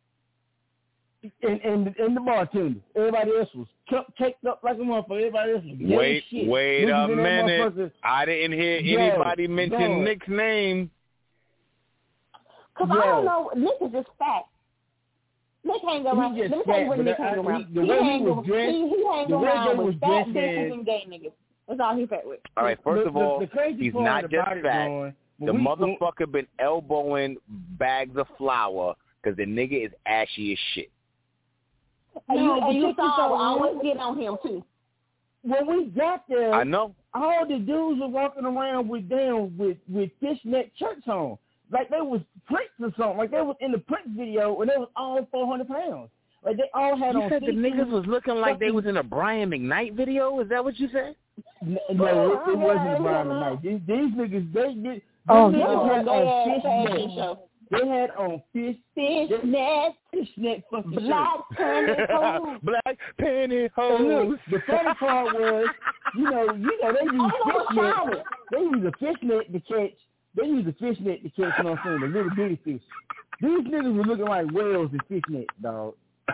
And, and, and the bartender. Everybody else was caked up like a motherfucker. Everybody else was gay Wait, as shit. wait Niggas a in that minute. motherfucker- I didn't hear Yo, anybody mention yo. Nick's name. Because I don't know, Nick is just fat. Nick hang around. He Let me just tell you fat, what but Nick I- hang he- around. the He way he hang, was dressed- he, he hang the way around they with was fat dressed bitches as- and gay niggas. That's all he fat with. All right, first The- of all, the, the crazy he's part not just about it, fat. Ron, The we- motherfucker been elbowing bags of flour because the nigga is ashy as shit. And No, you, but and you check this saw out, I always Ron. get on him, too. When we got there, I know. all the dudes were walking around with them with, with fishnet shirts on. Like they was Prince or something. Like they was in the Prince video and they was all four hundred pounds. Like they all had You on said the see-through niggas was looking like they fucking- was in a Brian McKnight video? Is that what you said? No, no it, it wasn't a Brian McKnight. These, these niggas, they did. Oh, niggas no. had They on had fashion fishnet. show. They had on fish, Fishnet, fishnet fucking black pantyhose. Black And pantyhose. look, the funny part was, you know, you know, they use I know what's fishnet. funny. They use a fishnet to catch. They use a fishnet to catch, you know what I'm saying, the little bitty fish. These niggas were looking like whales in fishnet, dog.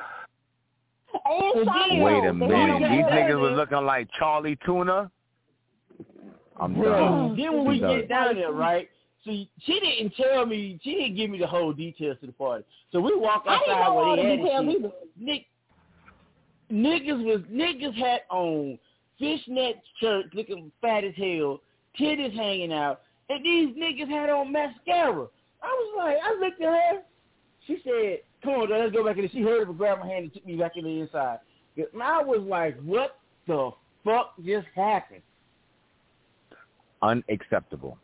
And Sonic. Wait a They minute. had These on niggas that. was looking like Charlie Tuna? I'm Bro, done. then when we I'm get done. down there, right? See, she didn't tell me, she didn't give me the whole details to the party. So we walk I didn't outside know all where the they had details it. either. Nick, niggas was niggas had on fishnet shirts, looking fat as hell, titties hanging out, and these niggas had on mascara. I was like, I looked at her. She said, "Come on, let's go back in." There. She heard it, grabbed my hand and took me back in the inside. And I was like, "What the fuck just happened?" Unacceptable.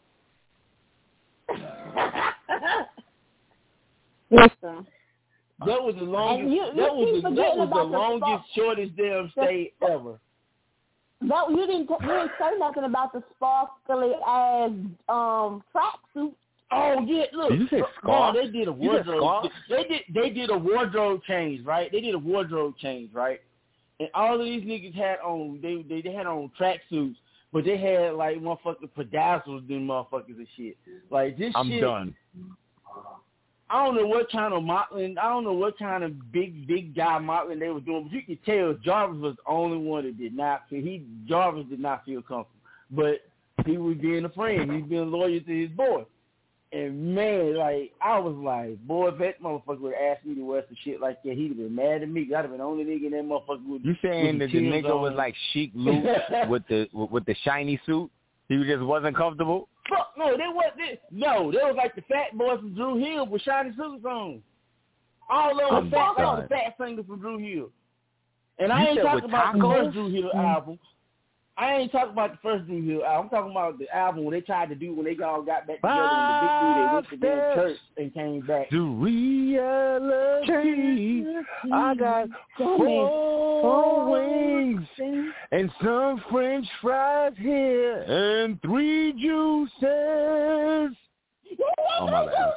Listen. That was the longest. And you- you that was keep the, that forgetting was the about the longest, spot. shortest damn stay ever. No, you didn't. You didn't say nothing about the sparkly ass um tracksuit. Oh yeah, look. Did you say No, scarf? they did a You said wardrobe. scarf? They did. They did a wardrobe change, right? They did a wardrobe change, right? And all of these niggas had on. They they, they had on tracksuits, but they had like motherfucking pedazzles, them motherfuckers and shit. Like this I'm shit. done. I don't know what kind of modeling, I don't know what kind of big, big guy modeling they were doing, but you could tell Jarvis was the only one that did not feel, he, Jarvis did not feel comfortable. But he was being a friend. He was being loyal to his boy. And man, like, I was like, boy, if that motherfucker would have asked me to wear some shit like that, he'd have been mad at me. I'd have been the only nigga in that motherfucker with You saying with that the Tim's nigga on. was like Sheik Luke with the with the shiny suit? He just wasn't comfortable? Fuck, no, they wasn't. They, no, they was like the fat boys from Drew Hill with shiny suits on. All of them I'm was fat, done. like the fat singer from Drew Hill. And You I ain't said talking with about the tacos? first Drew Hill album. I ain't talking about the first Drew Hill album. I'm talking about the album when they tried to do when they all got back together and the big dude they went to their church and came back. The reality I got four for wings and some French fries here and three juices. Oh, my bad.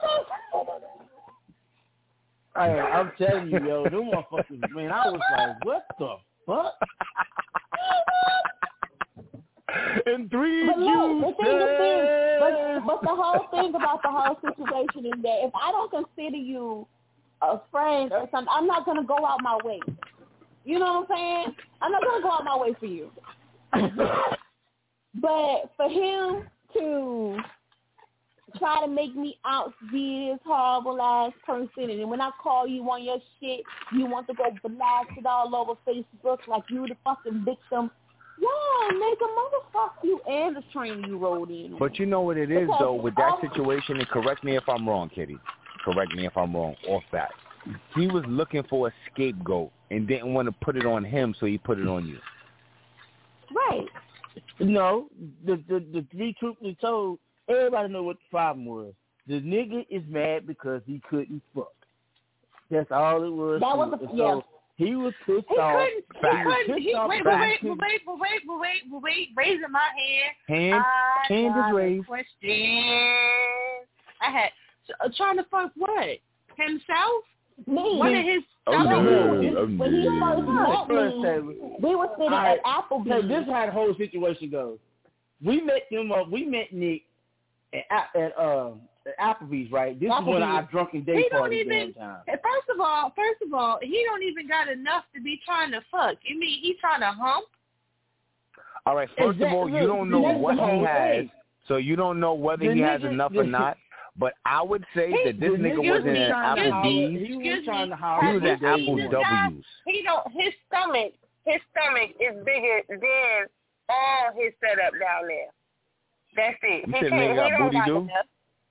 I, I'm telling you, yo, them motherfuckers, man, I was like, what the fuck? And three But look, the thing, the thing, but, juices. but the whole thing about the whole situation is that if I don't consider you a friend or something, I'm not going to go out my way. You know what I'm saying? I'm not going to go out my way for you. But for him to try to make me out to be this horrible ass person, and when I call you on your shit, you want to go blast it all over Facebook like you the fucking victim. Yeah, nigga, motherfuck you and the train you rode in. But you know what it is, though, with that situation, and correct me if I'm wrong, Kitty. Correct me if I'm wrong, off that. He was looking for a scapegoat and didn't want to put it on him, so he put it on you. Right. No, the the the three truth be told, everybody know what the problem was. The nigga is mad because he couldn't fuck. That's all it was. That was a, a, yeah. So he was pissed He off. couldn't. He He was couldn't. pissed He, off wait, because wait, he wait, wait, wait, wait, wait, wait, wait, raising my hand. Hand, I hand got is raised. a question. I had uh, trying to fuck what himself. Me. One of his. Oh, I no. mean, Oh, when he no. first met First, me, Taylor. we were sitting All right. at Applebee's. So this is how the whole situation goes. We met them up. We met Nick at at uh, at Applebee's, right? This is one of our drunken day He don't parties even. downtown. First of all, first of all, he don't even got enough to be trying to fuck. You mean he trying to hump? All right, first of all, you don't know That's what the whole he has, thing. so you don't know whether The he has nigga- enough the- or not. But I would say He- that this The nigga nigga wasn't me, at trying to holler- Applebee's. He was Excuse trying me. to holler He was from at day Apple one. W's. He don't. His stomach. His stomach is bigger than all his setup down there. That's it. You he said can't- nigga got he don't booty got do? enough.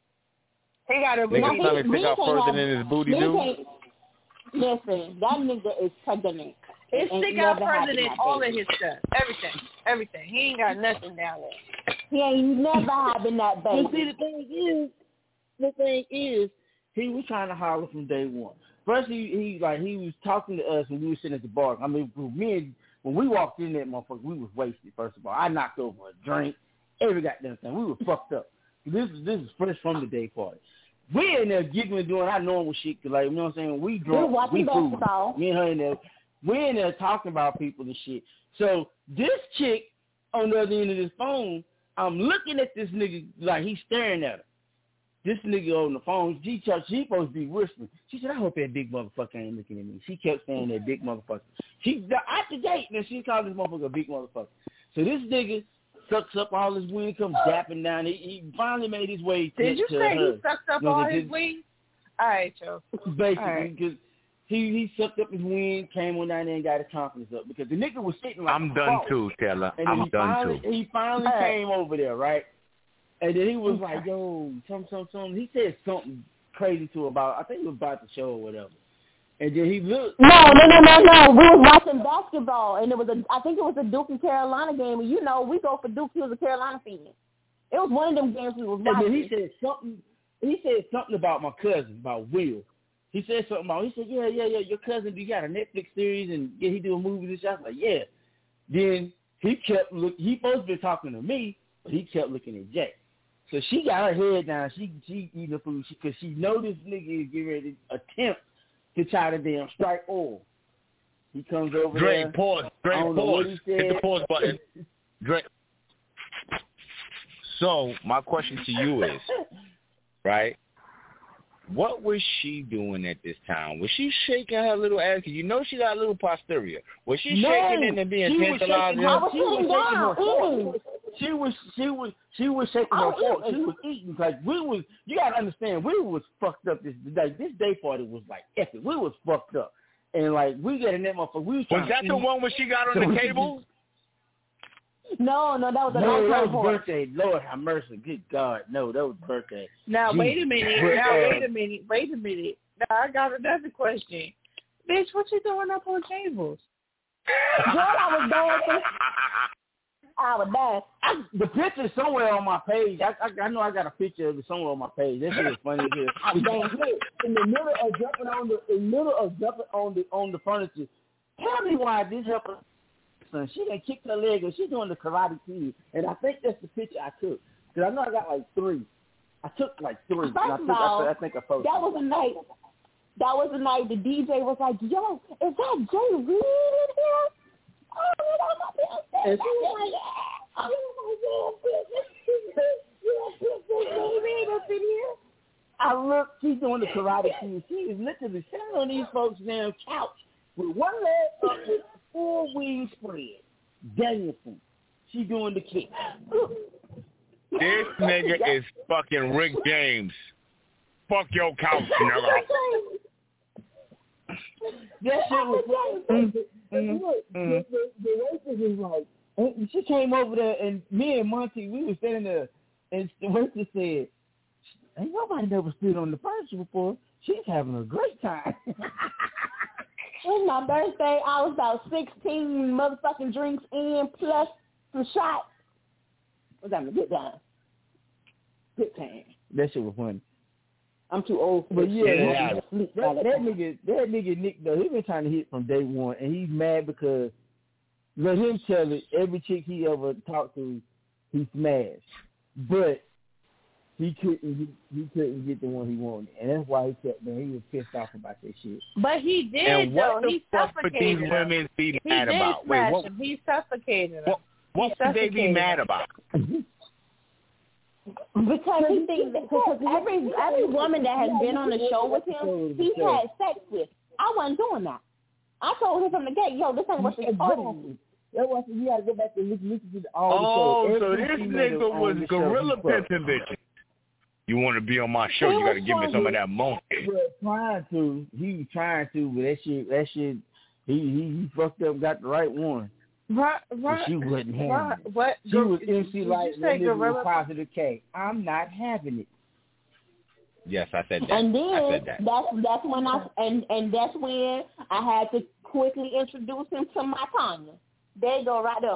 He got a Nigga booty. stomach stick out can't further have- than his booty men do? can't- Listen, that nigga is pregnant. It And stick out never further having than that all baby. of his stuff. Everything. Everything. He ain't got nothing down there. He ain't never having that But see, baby. the thing is, the thing is, he was trying to holler from day one. First, he, he like he was talking to us when we were sitting at the bar. I mean, me and when we walked in that motherfucker, we was wasted. First of all, I knocked over a drink, every goddamn thing. We were fucked up. This is this is fresh from the day party. We in there giggling, doing our normal shit, 'cause like, you know what I'm saying? We We drunk, were watching we cool. basketball. Me and her in there, we in there talking about people and shit. So this chick on the other end of this phone, I'm looking at this nigga like he's staring at her. This nigga on the phone, she, she supposed to be whispering. She said, I hope that big motherfucker ain't looking at me. She kept saying that big motherfucker. She, out the gate, and she called this motherfucker a big motherfucker. So this nigga sucks up all his wind, comes dapping down. He, he finally made his way to, Did you to say her. he sucked up No, all they his did- wings? All right, Joe. Basically, All right. because he, he sucked up his wind, came on down there and got his confidence up. Because the nigga was sitting like I'm a done cross. too, Taylor. And then I'm he done finally, too. He finally All right. came over there, right? And then he was like, yo, something, something, something. He said something crazy to her about, I think it was about the show or whatever. And then he looked. No, no, no, no, no. We was watching basketball, and it was a. I think it was a Duke and Carolina game. And you know, we go for Duke. He was a Carolina fan. It was one of them games we was And watching. then he said something. He said something about my cousin, about Will. He said something about. He said, yeah, yeah, yeah. Your cousin, you got a Netflix series, and yeah, he doing movies and shit. I was like, yeah. Then he kept look. He supposed to be talking to me, but he kept looking at Jay. So she got her head down. She she eating the food because she, she know this nigga is getting ready to attempt to try to damn strike oil. He comes over Drake, there. pause. I Drake, don't know what pause. he Hit the said. pause button. Drake. So my question to you is, right? What was she doing at this time? Was she shaking her little ass? 'Cause you know she got a little posterior. Was she No, shaking it and being she was tantalizing? shaking her- I was she was sitting shaking her down fork. eating. She was she was she was shaking I her was fork. eating. She was eating like we was. You gotta understand, we was fucked up. This like this day party was like epic. We was fucked up, and like we got in that motherfucker. We was, Was trying that to the eat. one where she got on So the we table? No, no, that was a No, nighttime that was horse. birthday. Lord have mercy. Good God, no, that was birthday. Now, Jesus. wait a minute. But, Now, uh, wait a minute. Wait a minute. Now, I got another question. Bitch, what you doing up on tables? Girl, I was dancing. I was dancing. I, the picture's somewhere on my page. I, I I know I got a picture of it somewhere on my page. That shit is funny as hell. I was dancing. In the middle of jumping on the in the middle of jumping on the on the furniture, Tell me why this her son. She done kicked her leg and she's doing the Karate Kid. And I think that's the picture I took. Because I know I got like three. I took like three. First and I of think, all, I, I think I posted. that was a night. That was the night the D J was like, "Yo, is that Jay Reed in here?" Oh, you know, my and she was like, "Oh, Jay Reed up in here." I look, she's doing the Karate Kid. She is literally sitting on these folks' damn couch with one leg up with full wing spread. Danielson. She doing the kick. This nigga is fucking Rick James. Fuck your couch, nigga. That shit was mm, mm, Look, mm. the, the, the waitress was like, and she came over there, and me and Monty, we were standing there, and the waitress said, "Ain't nobody never stood on the furniture before. She's having a great time." It was my birthday. I was about sixteen motherfucking drinks in, plus some shots. I was having a good time. Good time. That shit was funny. I'm too old for But yeah, yeah. that, that, that nigga, that nigga Nick though, he been trying to hit from day one, and he's mad because let him tell it. Every chick he ever talked to, he smashed, but he couldn't, get, he couldn't get the one he wanted, and that's why he kept. Man, he was pissed off about that shit. But he did And though. what the He fuck would suffocated these them. women be He mad did about? smash Wait, what? him. He suffocated them. What, what He would they be suffocated mad them. about? Because he thinks that because every every woman that has been on the show with him, he's had sex with. I wasn't doing that. I told him from the gate, "Yo, this ain't what you're talking." That was you got to go back and listen, listen to the, all Oh, the show. so Every this female nigga on was the show, gorilla he fucked. pimping bitches. You want to be on my show? He You got to was give me some of trying that monkey. He was trying to. He was trying to, but that shit, that shit, he he, he fucked up, got the right one. Right, But right. she wasn't having Right. it. What? She was M C Did like you say that nigga was gorilla? positive K. I'm not having it. Yes, I said that. And I then said that. that's that's when I and and that's when I had to quickly introduce him to my Tanya. There you go, right there.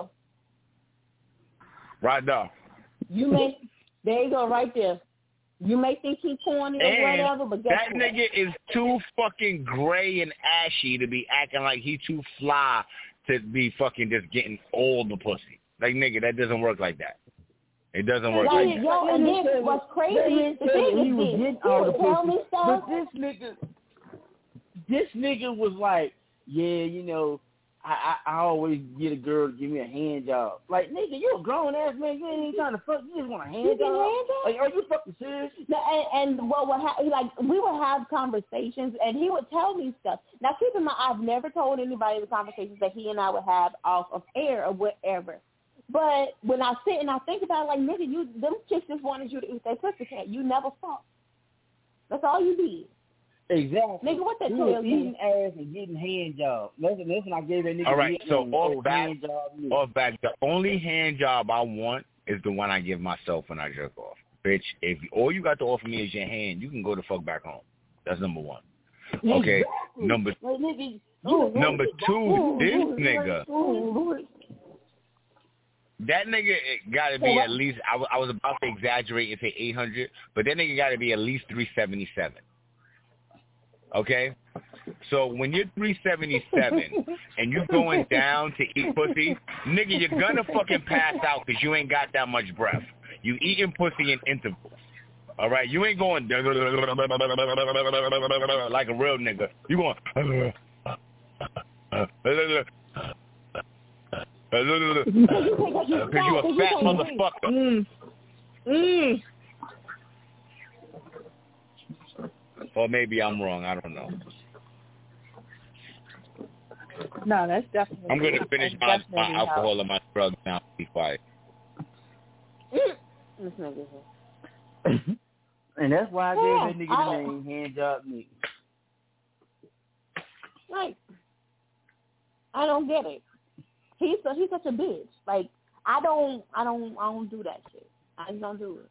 Right there. You may there you go, right there. You may think he's corny or And whatever, but guess that what? nigga is too fucking gray and ashy to be acting like he too fly to be fucking just getting all the pussy. Like, nigga, that doesn't work like that. It doesn't work Like, like that. yo, and then what's crazy is the thing he is was this. getting He all the would tell pussy, me stuff. but this nigga, this nigga was like, yeah, you know, I, I I always get a girl to give me a hand job. Like, nigga, you a grown ass man. You ain't even trying to fuck. You just want a hand You get job. hand job? Like, are you fucking serious? No, and, and what would ha- like we would have conversations, and he would tell me stuff. Now, keep in mind, I've never told anybody the conversations that he and I would have off of air or whatever. But when I sit and I think about it, like, nigga, you them chicks just wanted you to eat their pussycat. You never fucked. That's all you did. Exactly. Nigga, what that he tell was you? eating ass and getting hand jobs. Listen, listen, I gave that nigga. All right, the so nickname, off oh, back, hand job, nigga. off back, the only hand job I want is the one I give myself when I jerk off. Bitch, if all you got to offer me is your hand, you can go the fuck back home. That's number one. Okay, Exactly. number Like, nigga, you- number two, this nigga, Ooh, that nigga got to be at least, I, w- I was about to exaggerate and say eight hundred, but that nigga got to be at least three seventy-seven. Okay? So when you're three seventy-seven and you're going down to eat pussy, nigga, you're going to fucking pass out because you ain't got that much breath. You eating pussy in intervals. All right? You ain't going like a real nigga. You going because you a fat motherfucker. Mm. Mm. Or maybe I'm wrong. I don't know. No, that's definitely. I'm going to finish my, my alcohol and my drugs now. Be quiet. This nigga here. And that's why I gave Yeah, that nigga I- the name hand job nigga. Like, I don't get it. He's a, he's such a bitch. Like, I don't, I don't, I don't do that shit. I just don't do it.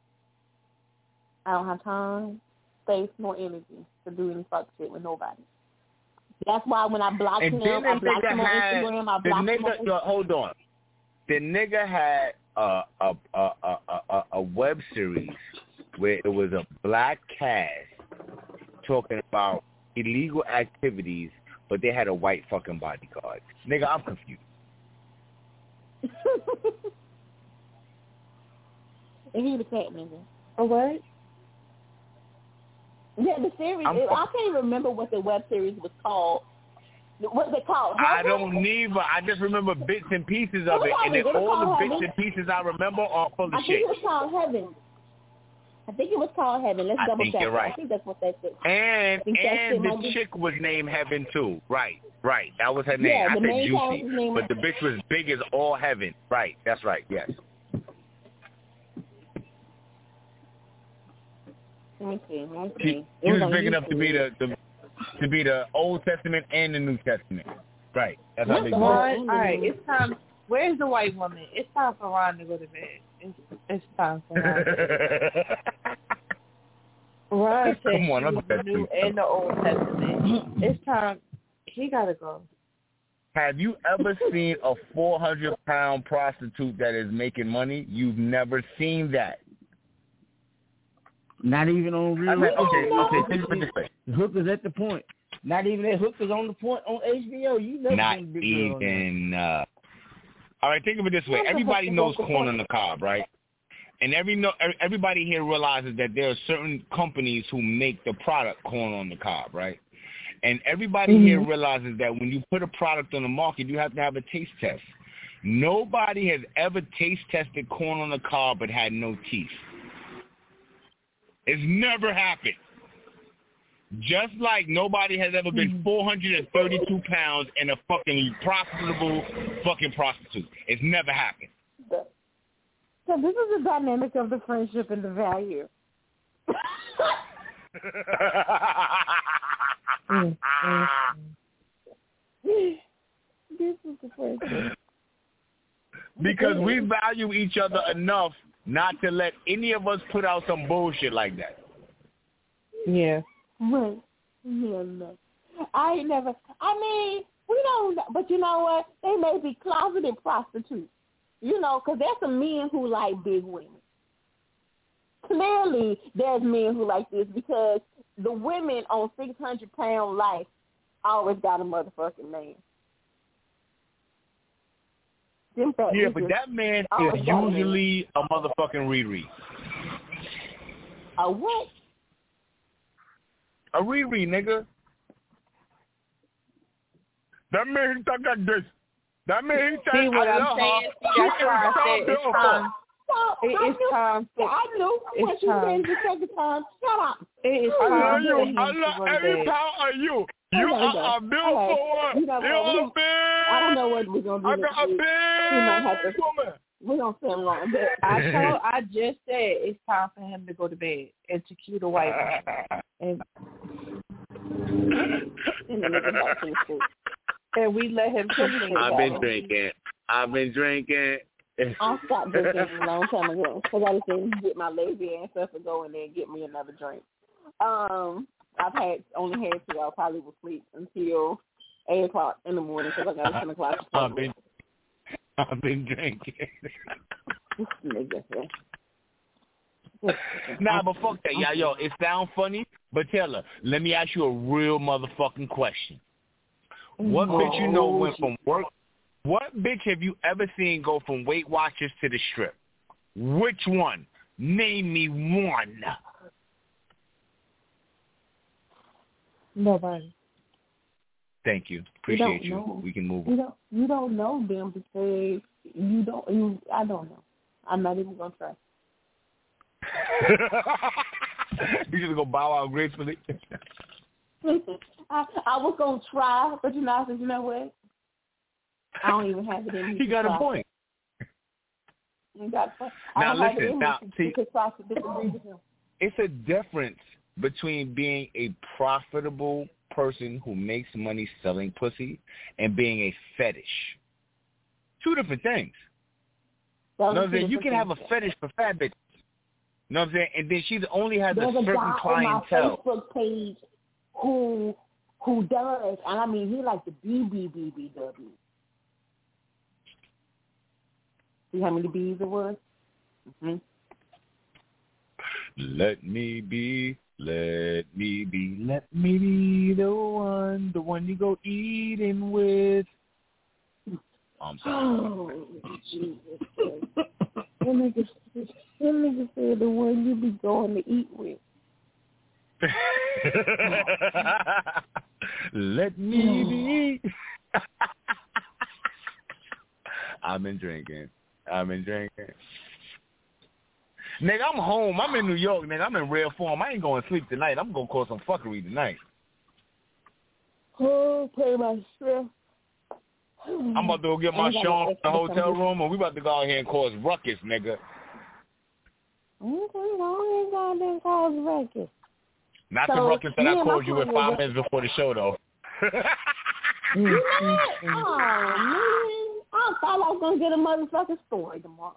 I don't have time, space, nor energy to do any fuck shit with nobody. That's why when I blocked And him, then I the blocked nigga him on had, Instagram. I the blocked him nigga, on yo, hold on. The nigga had a a, a, a, a, a web series where it was a black cast talking about illegal activities but they had a white fucking bodyguard. Nigga, I'm confused. And he was fat nigga. Oh, what? Yeah, the series. I'm It, fu- I can't even remember what the web series was called. What's it called? I Heaven? don't neither. I just remember bits and pieces of It it, was and then Heaven. It was all the called bits Heaven. and pieces I remember are full of I think shit. it was called Heaven. I think it was called Heaven. Let's I double think check. you're right. I think that's what that is. And think that and shit the might be- chick was named Heaven too. Right, right. That was her name. Yeah, I the said main Juicy, character's name but the was- bitch was big as all heaven. Right, that's right. Yes. Let me see. Let me see. She, It she was on big enough to be YouTube. the, the to be the Old Testament and the New Testament. Right. That's how Not big the she whole- was. Ron, all right, it's time. Where's the white woman? It's time for Ron to go to bed. It's, it's time for Ron to go to bed. Ron said Come on, she I'm was the that New too. and the Old Testament. It's time. He got to go. Have you ever seen a four hundred pound prostitute that is making money? You've never seen that. Not even on real. I mean, don't okay, know. okay, think of it this way. The hookers at the point. Not even that hookers on the point on H B O. You never Not seen a big girl on there. even. Uh, all right, think of it this way. Everybody knows corn on the cob, right? And every no, everybody here realizes that there are certain companies who make the product corn on the cob, right? And everybody Mm-hmm. here realizes that when you put a product on the market, you have to have a taste test. Nobody has ever taste tested corn on the cob but had no teeth. It's never happened. Just like nobody has ever been four hundred thirty-two pounds and a fucking profitable fucking prostitute. It's never happened. So this is the dynamic of the friendship and the value. Mm, mm. This is the friendship. Because we value each other enough not to let any of us put out some bullshit like that. Yeah. Right. Yeah, no. I ain't never, I mean, we don't, but you know what? They may be closeted prostitutes, you know, because there's some men who like big women. Clearly, there's men who like this because the women on six hundred pound life always got a motherfucking man. Them fat Yeah, niggas but that man always is got a man. usually a motherfucking Riri. A what? A Riri, nigga. That man, he talk like this. That man, he talk See what I I'm love saying? her. See, that's why I said it's time. So, It I is knew, time for. I knew It's what you time. said the second time. Shut up. It is I love time you. for him I to love go to every bed. pound of you. I You know are a that. beautiful Okay. one. You know You're what? We a don't- big I don't know what we're gonna do. I next got a week. We might have big to. woman. We're gonna send wrong. But I told. I just said it's time for him to go to bed and to cue the white woman. And and then nigga back to the school. and we let him continue. I've that. been drinking. I've been drinking. I stopped drinking a long time ago because I just didn't get my lazy ass up and go in there and get me another drink. Um, I've had only had two. I probably will sleep until eight o'clock in the morning because I got a ten o'clock I've been, appointment. I've been drinking. This nigga here. Nah, but fuck that, y'all. Yo, it sounds funny, but Taylor, let me ask you a real motherfucking question. What bitch you know went from work? What bitch have you ever seen go from Weight Watchers to the strip? Which one? Name me one. Nobody. Thank you. You Appreciate don't you. know. We can move You on. don't. You don't know them because you don't. You. I don't know. I'm not even gonna try. You just go bow out gracefully. I, I was gonna try, but you know, I said, you know what? I don't even have it in me. He to got try. a point. You got a point. I Now don't have it listen, in me now, to, see- to try to disagree with him. It's a difference between being a profitable person who makes money selling pussy and being a fetish. Two different things. Those You know are what I'm two saying? You different can have a things. fetish for fat bitches. You know what I'm saying? And then she only has There's a a certain guy on my clientele. Facebook page who who does, and I mean, he like the B B B B W. See how many B's it was? Mm-hmm. Let me be Let me be, let me be the one, the one you go eating with. Oh, I'm sorry. Oh, Jesus. That nigga, that nigga said the one you be going to eat with. Let me be. I've been drinking. I've been drinking. Nigga, I'm home. I'm in New York, nigga. I'm in rare form. I ain't going to sleep tonight. I'm going to call some fuckery tonight. Oh, pay myself. I'm about to go get my Sean in the hotel room, and we about to go out here and cause ruckus, nigga. Okay, I ain't got to cause ruckus. Not so, the ruckus that I called you with five minutes before the show, though. You know what? Oh, man. I thought I was going to get a motherfucking story tomorrow.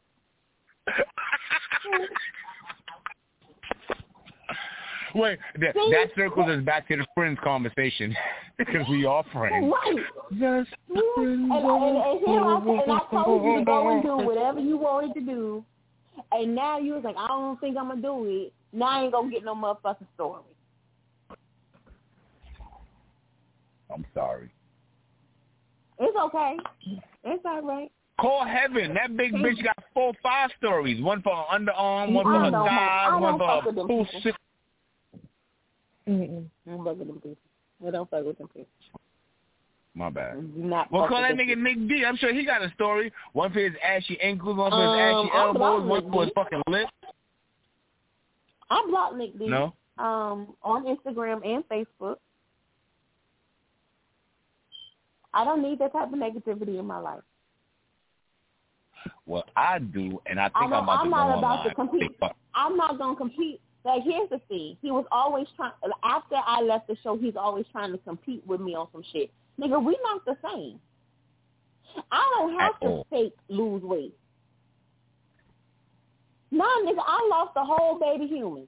Wait, that, that circles us back to the friends conversation because we are friends. Right. Just yeah. and, and, and, here I, and I told you to go and do whatever you wanted to do, and now you was like, I don't think I'm going to do it. Now I ain't going to get no motherfucking story. I'm sorry. It's okay. It's all right. Call Heaven. That big bitch got four, five stories. One for her underarm, one for her thighs, one for her full shit. Mm-mm. I don't fuck with them people. I don't fuck with them people. My bad. Not well, call that nigga people. Nick D. I'm sure he got a story. One for his ashy ankles, one for his um, ashy elbows, one for his fucking lips. I blocked Nick D. No? Um, on Instagram and Facebook. I don't need that type of negativity in my life. Well, I do, and I think I I'm about I'm to not go about online. to compete. I'm not going to compete. Like, here's the thing. He was always trying, after I left the show, he's always trying to compete with me on some shit. Nigga, we not the same. I don't have At to all. fake lose weight. Nah, nigga, I lost the whole baby human.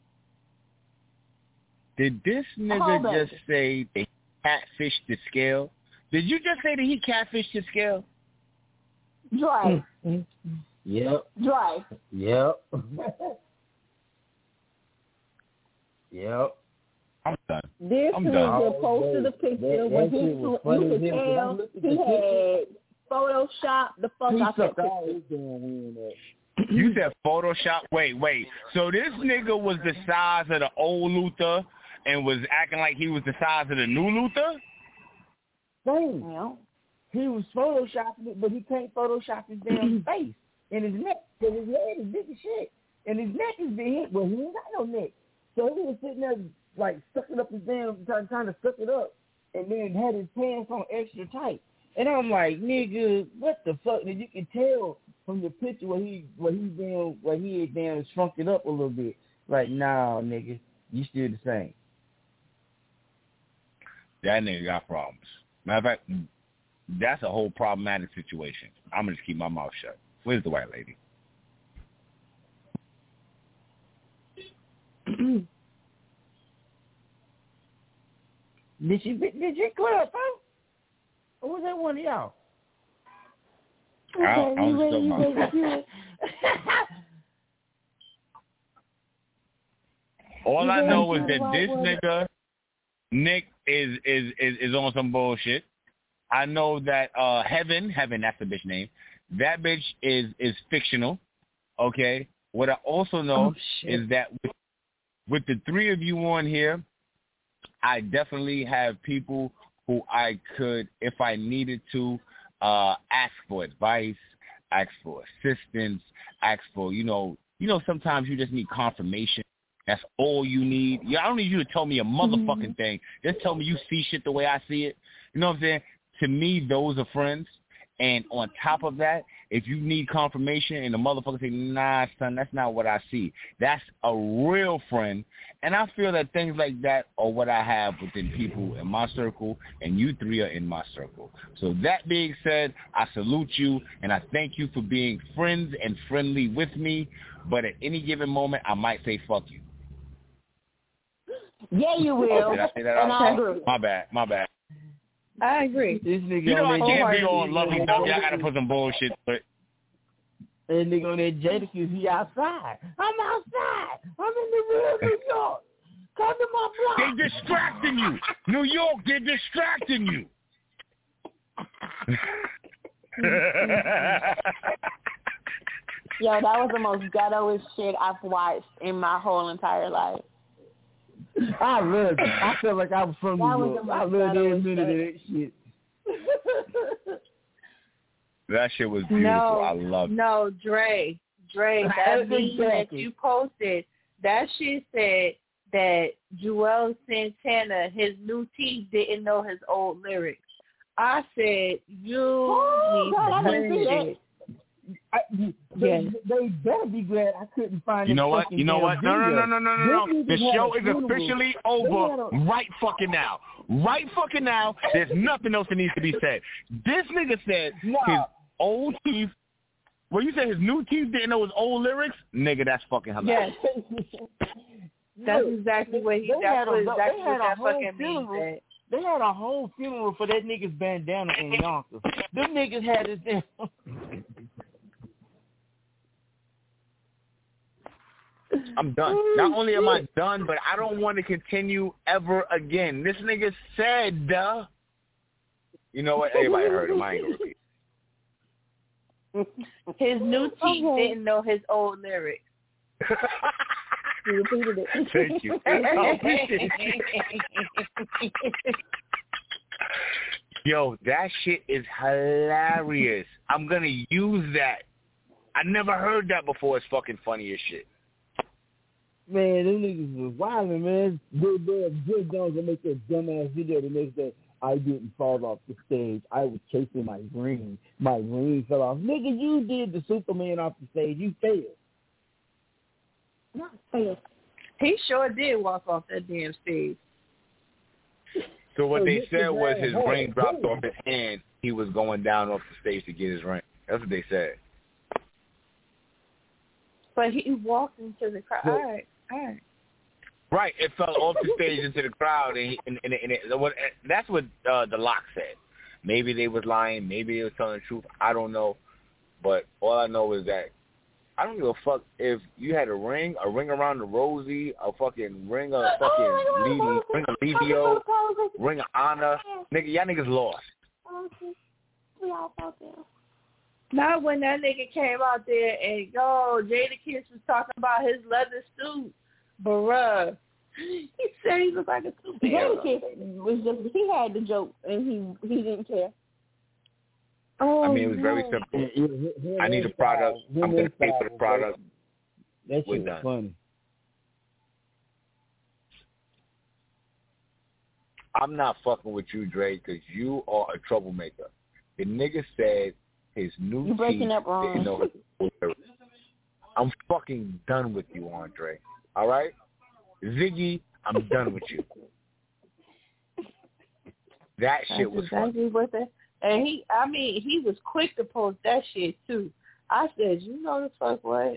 Did this nigga just say that he catfished the scale? Did you just say that he catfished the scale? Dry. Yep. Dry. Yep. Yep. I'm done. This I'm nigga done. posted a picture that, when that he, you could tell he had photoshopped the fuck out that picture. You said Photoshop? Wait, wait. So this nigga was the size of the old Luther and was acting like he was the size of the new Luther? Dang. Yeah. He was photoshopping it, but he can't Photoshop his damn face and his neck because his head is big as shit. And his neck is big. Well, he ain't got no neck. So he was sitting there, like, sucking up his damn, trying, trying to suck it up, and then had his pants on extra tight. And I'm like, nigga, what the fuck? And you can tell from the picture where he, where he damn, where he had damn shrunk it up a little bit. Like, nah, nigga, you still the same. That nigga got problems. Matter of fact, that's a whole problematic situation. I'm going to just keep my mouth shut. Where's the white lady? Did she did she clear up, huh? Or was that one of y'all? Okay, I don't, I don't know. All I know is that this nigga Nick is, is is is on some bullshit. I know that uh, Heaven, Heaven, that's the bitch name. That bitch is is fictional. Okay. What I also know oh, is that with, with the three of you on here, I definitely have people who I could, if I needed to, uh, ask for advice, ask for assistance, ask for, you know, you know, sometimes you just need confirmation. That's all you need. Yeah, I don't need you to tell me a motherfucking mm-hmm. thing. Just tell me you see shit the way I see it. You know what I'm saying? To me, those are friends. And on top of that, if you need confirmation and the motherfucker say, nah, son, that's not what I see, that's a real friend. And I feel that things like that are what I have within people in my circle, and you three are in my circle. So that being said, I salute you, and I thank you for being friends and friendly with me. But at any given moment, I might say fuck you. Yeah, you will. Did I say that and out? I agree. My bad, my bad. I agree. This nigga you know I can't hard. be all lovey dovey. I gotta put some bullshit. But that nigga on that Jadakiss, he outside. I'm outside. I'm in the real New York. Come to my block. They distracting you. New York, they're distracting you. Yo, that was the most ghettoest shit I've watched in my whole entire life. I loved it. I felt like I was from That New was York. the I most loved every ghettoest minute of that shit. That shit was beautiful. No, I loved it. No, Dre, Dre, that meme Exactly. that you posted, that shit said that Joel Santana, his new teeth, didn't know his old lyrics. I said, you Oh, need God, I to didn't see turn that. shit. I, they, Yes. they better be glad I couldn't find You this know what? fucking You know damn what? No, no, video. no, no, no, no, no. Them The niggas had show a is funeral. officially They over had a- right fucking now. Right fucking now. There's nothing else that needs to be said. This nigga said Nah. his old teeth. Well, you said his new teeth didn't know his old lyrics? Nigga, that's fucking hilarious. Yes, that's Look, exactly what he. they had That's a- what they exactly had what a that whole fucking meme funeral. said. They had a whole funeral for that nigga's bandana in Yonkers. Them niggas had his damn. I'm done. Not only am I done, but I don't want to continue ever again. This nigga said, uh, you know what? Everybody heard him. I ain't gonna repeat. His new teeth Okay. didn't know his old lyrics. You repeated it. Thank you. I appreciate it. Yo, that shit is hilarious. I'm gonna use that. I never heard that before. It's fucking funny as shit. Man, them niggas was wildin', man. They, they, Jim Jones will make that dumbass video the next day. I didn't fall off the stage. I was chasing my ring. My ring fell off. Nigga, you did the Superman off the stage. You failed. Not fair. He sure did walk off that damn stage. So what So they this said is was bad. his Hold ring on, dropped hold off his hand. He was going down off the stage to get his ring. That's what they said. But he walked into the crowd. Yeah. All right, all right. Right, it fell off the stage into the crowd, and, he, and, and, and it, what, that's what uh, the Lock said. Maybe they was lying, maybe they was telling the truth. I don't know, but all I know is that I don't give a fuck if you had a ring, a ring around the Rosie, a fucking ring of fucking Oh, Levy, ring of Levio, ring of honor. Nigga, y'all niggas lost. We all felt there. Not when that nigga came out there and, yo, Jadakiss was talking about his leather suit. Bruh. He said he looked like a superhero. Jadakiss was just, he had the joke and he he didn't care. Oh, I mean, it was very no. simple. Yeah, yeah, him I need and the product. Styles, him I'm going and to pay for the Styles, product. That We're shit was done. funny. I'm not fucking with you, Dre, because you are a troublemaker. The nigga said his new You breaking teeth up, Ron. didn't know his old lyrics. I'm fucking done with you, Andre. All right? Ziggy, I'm done with you. That shit That's was funny. exactly what that. And he, I mean, he was quick to post that shit too. I said, you know the fuck what?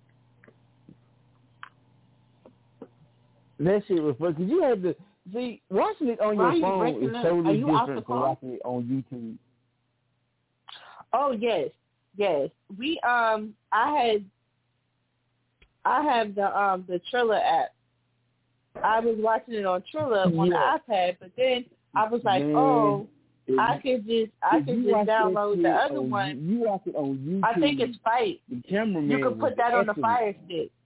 That shit was funny. Cause you had to see watching it on Why are your you phone breaking is up? totally Are you off the different from call? watching it on YouTube. Oh yes, yes. We um, I had, I have the um the Triller app. I was watching it on Triller on Yeah. the iPad, but then I was like, Man, oh, if I you- could just I if could you just watch that download the shit other on, one. You watch it on YouTube. I think it's Fight. the cameraman. You could put was that on the excellent. Fire Stick.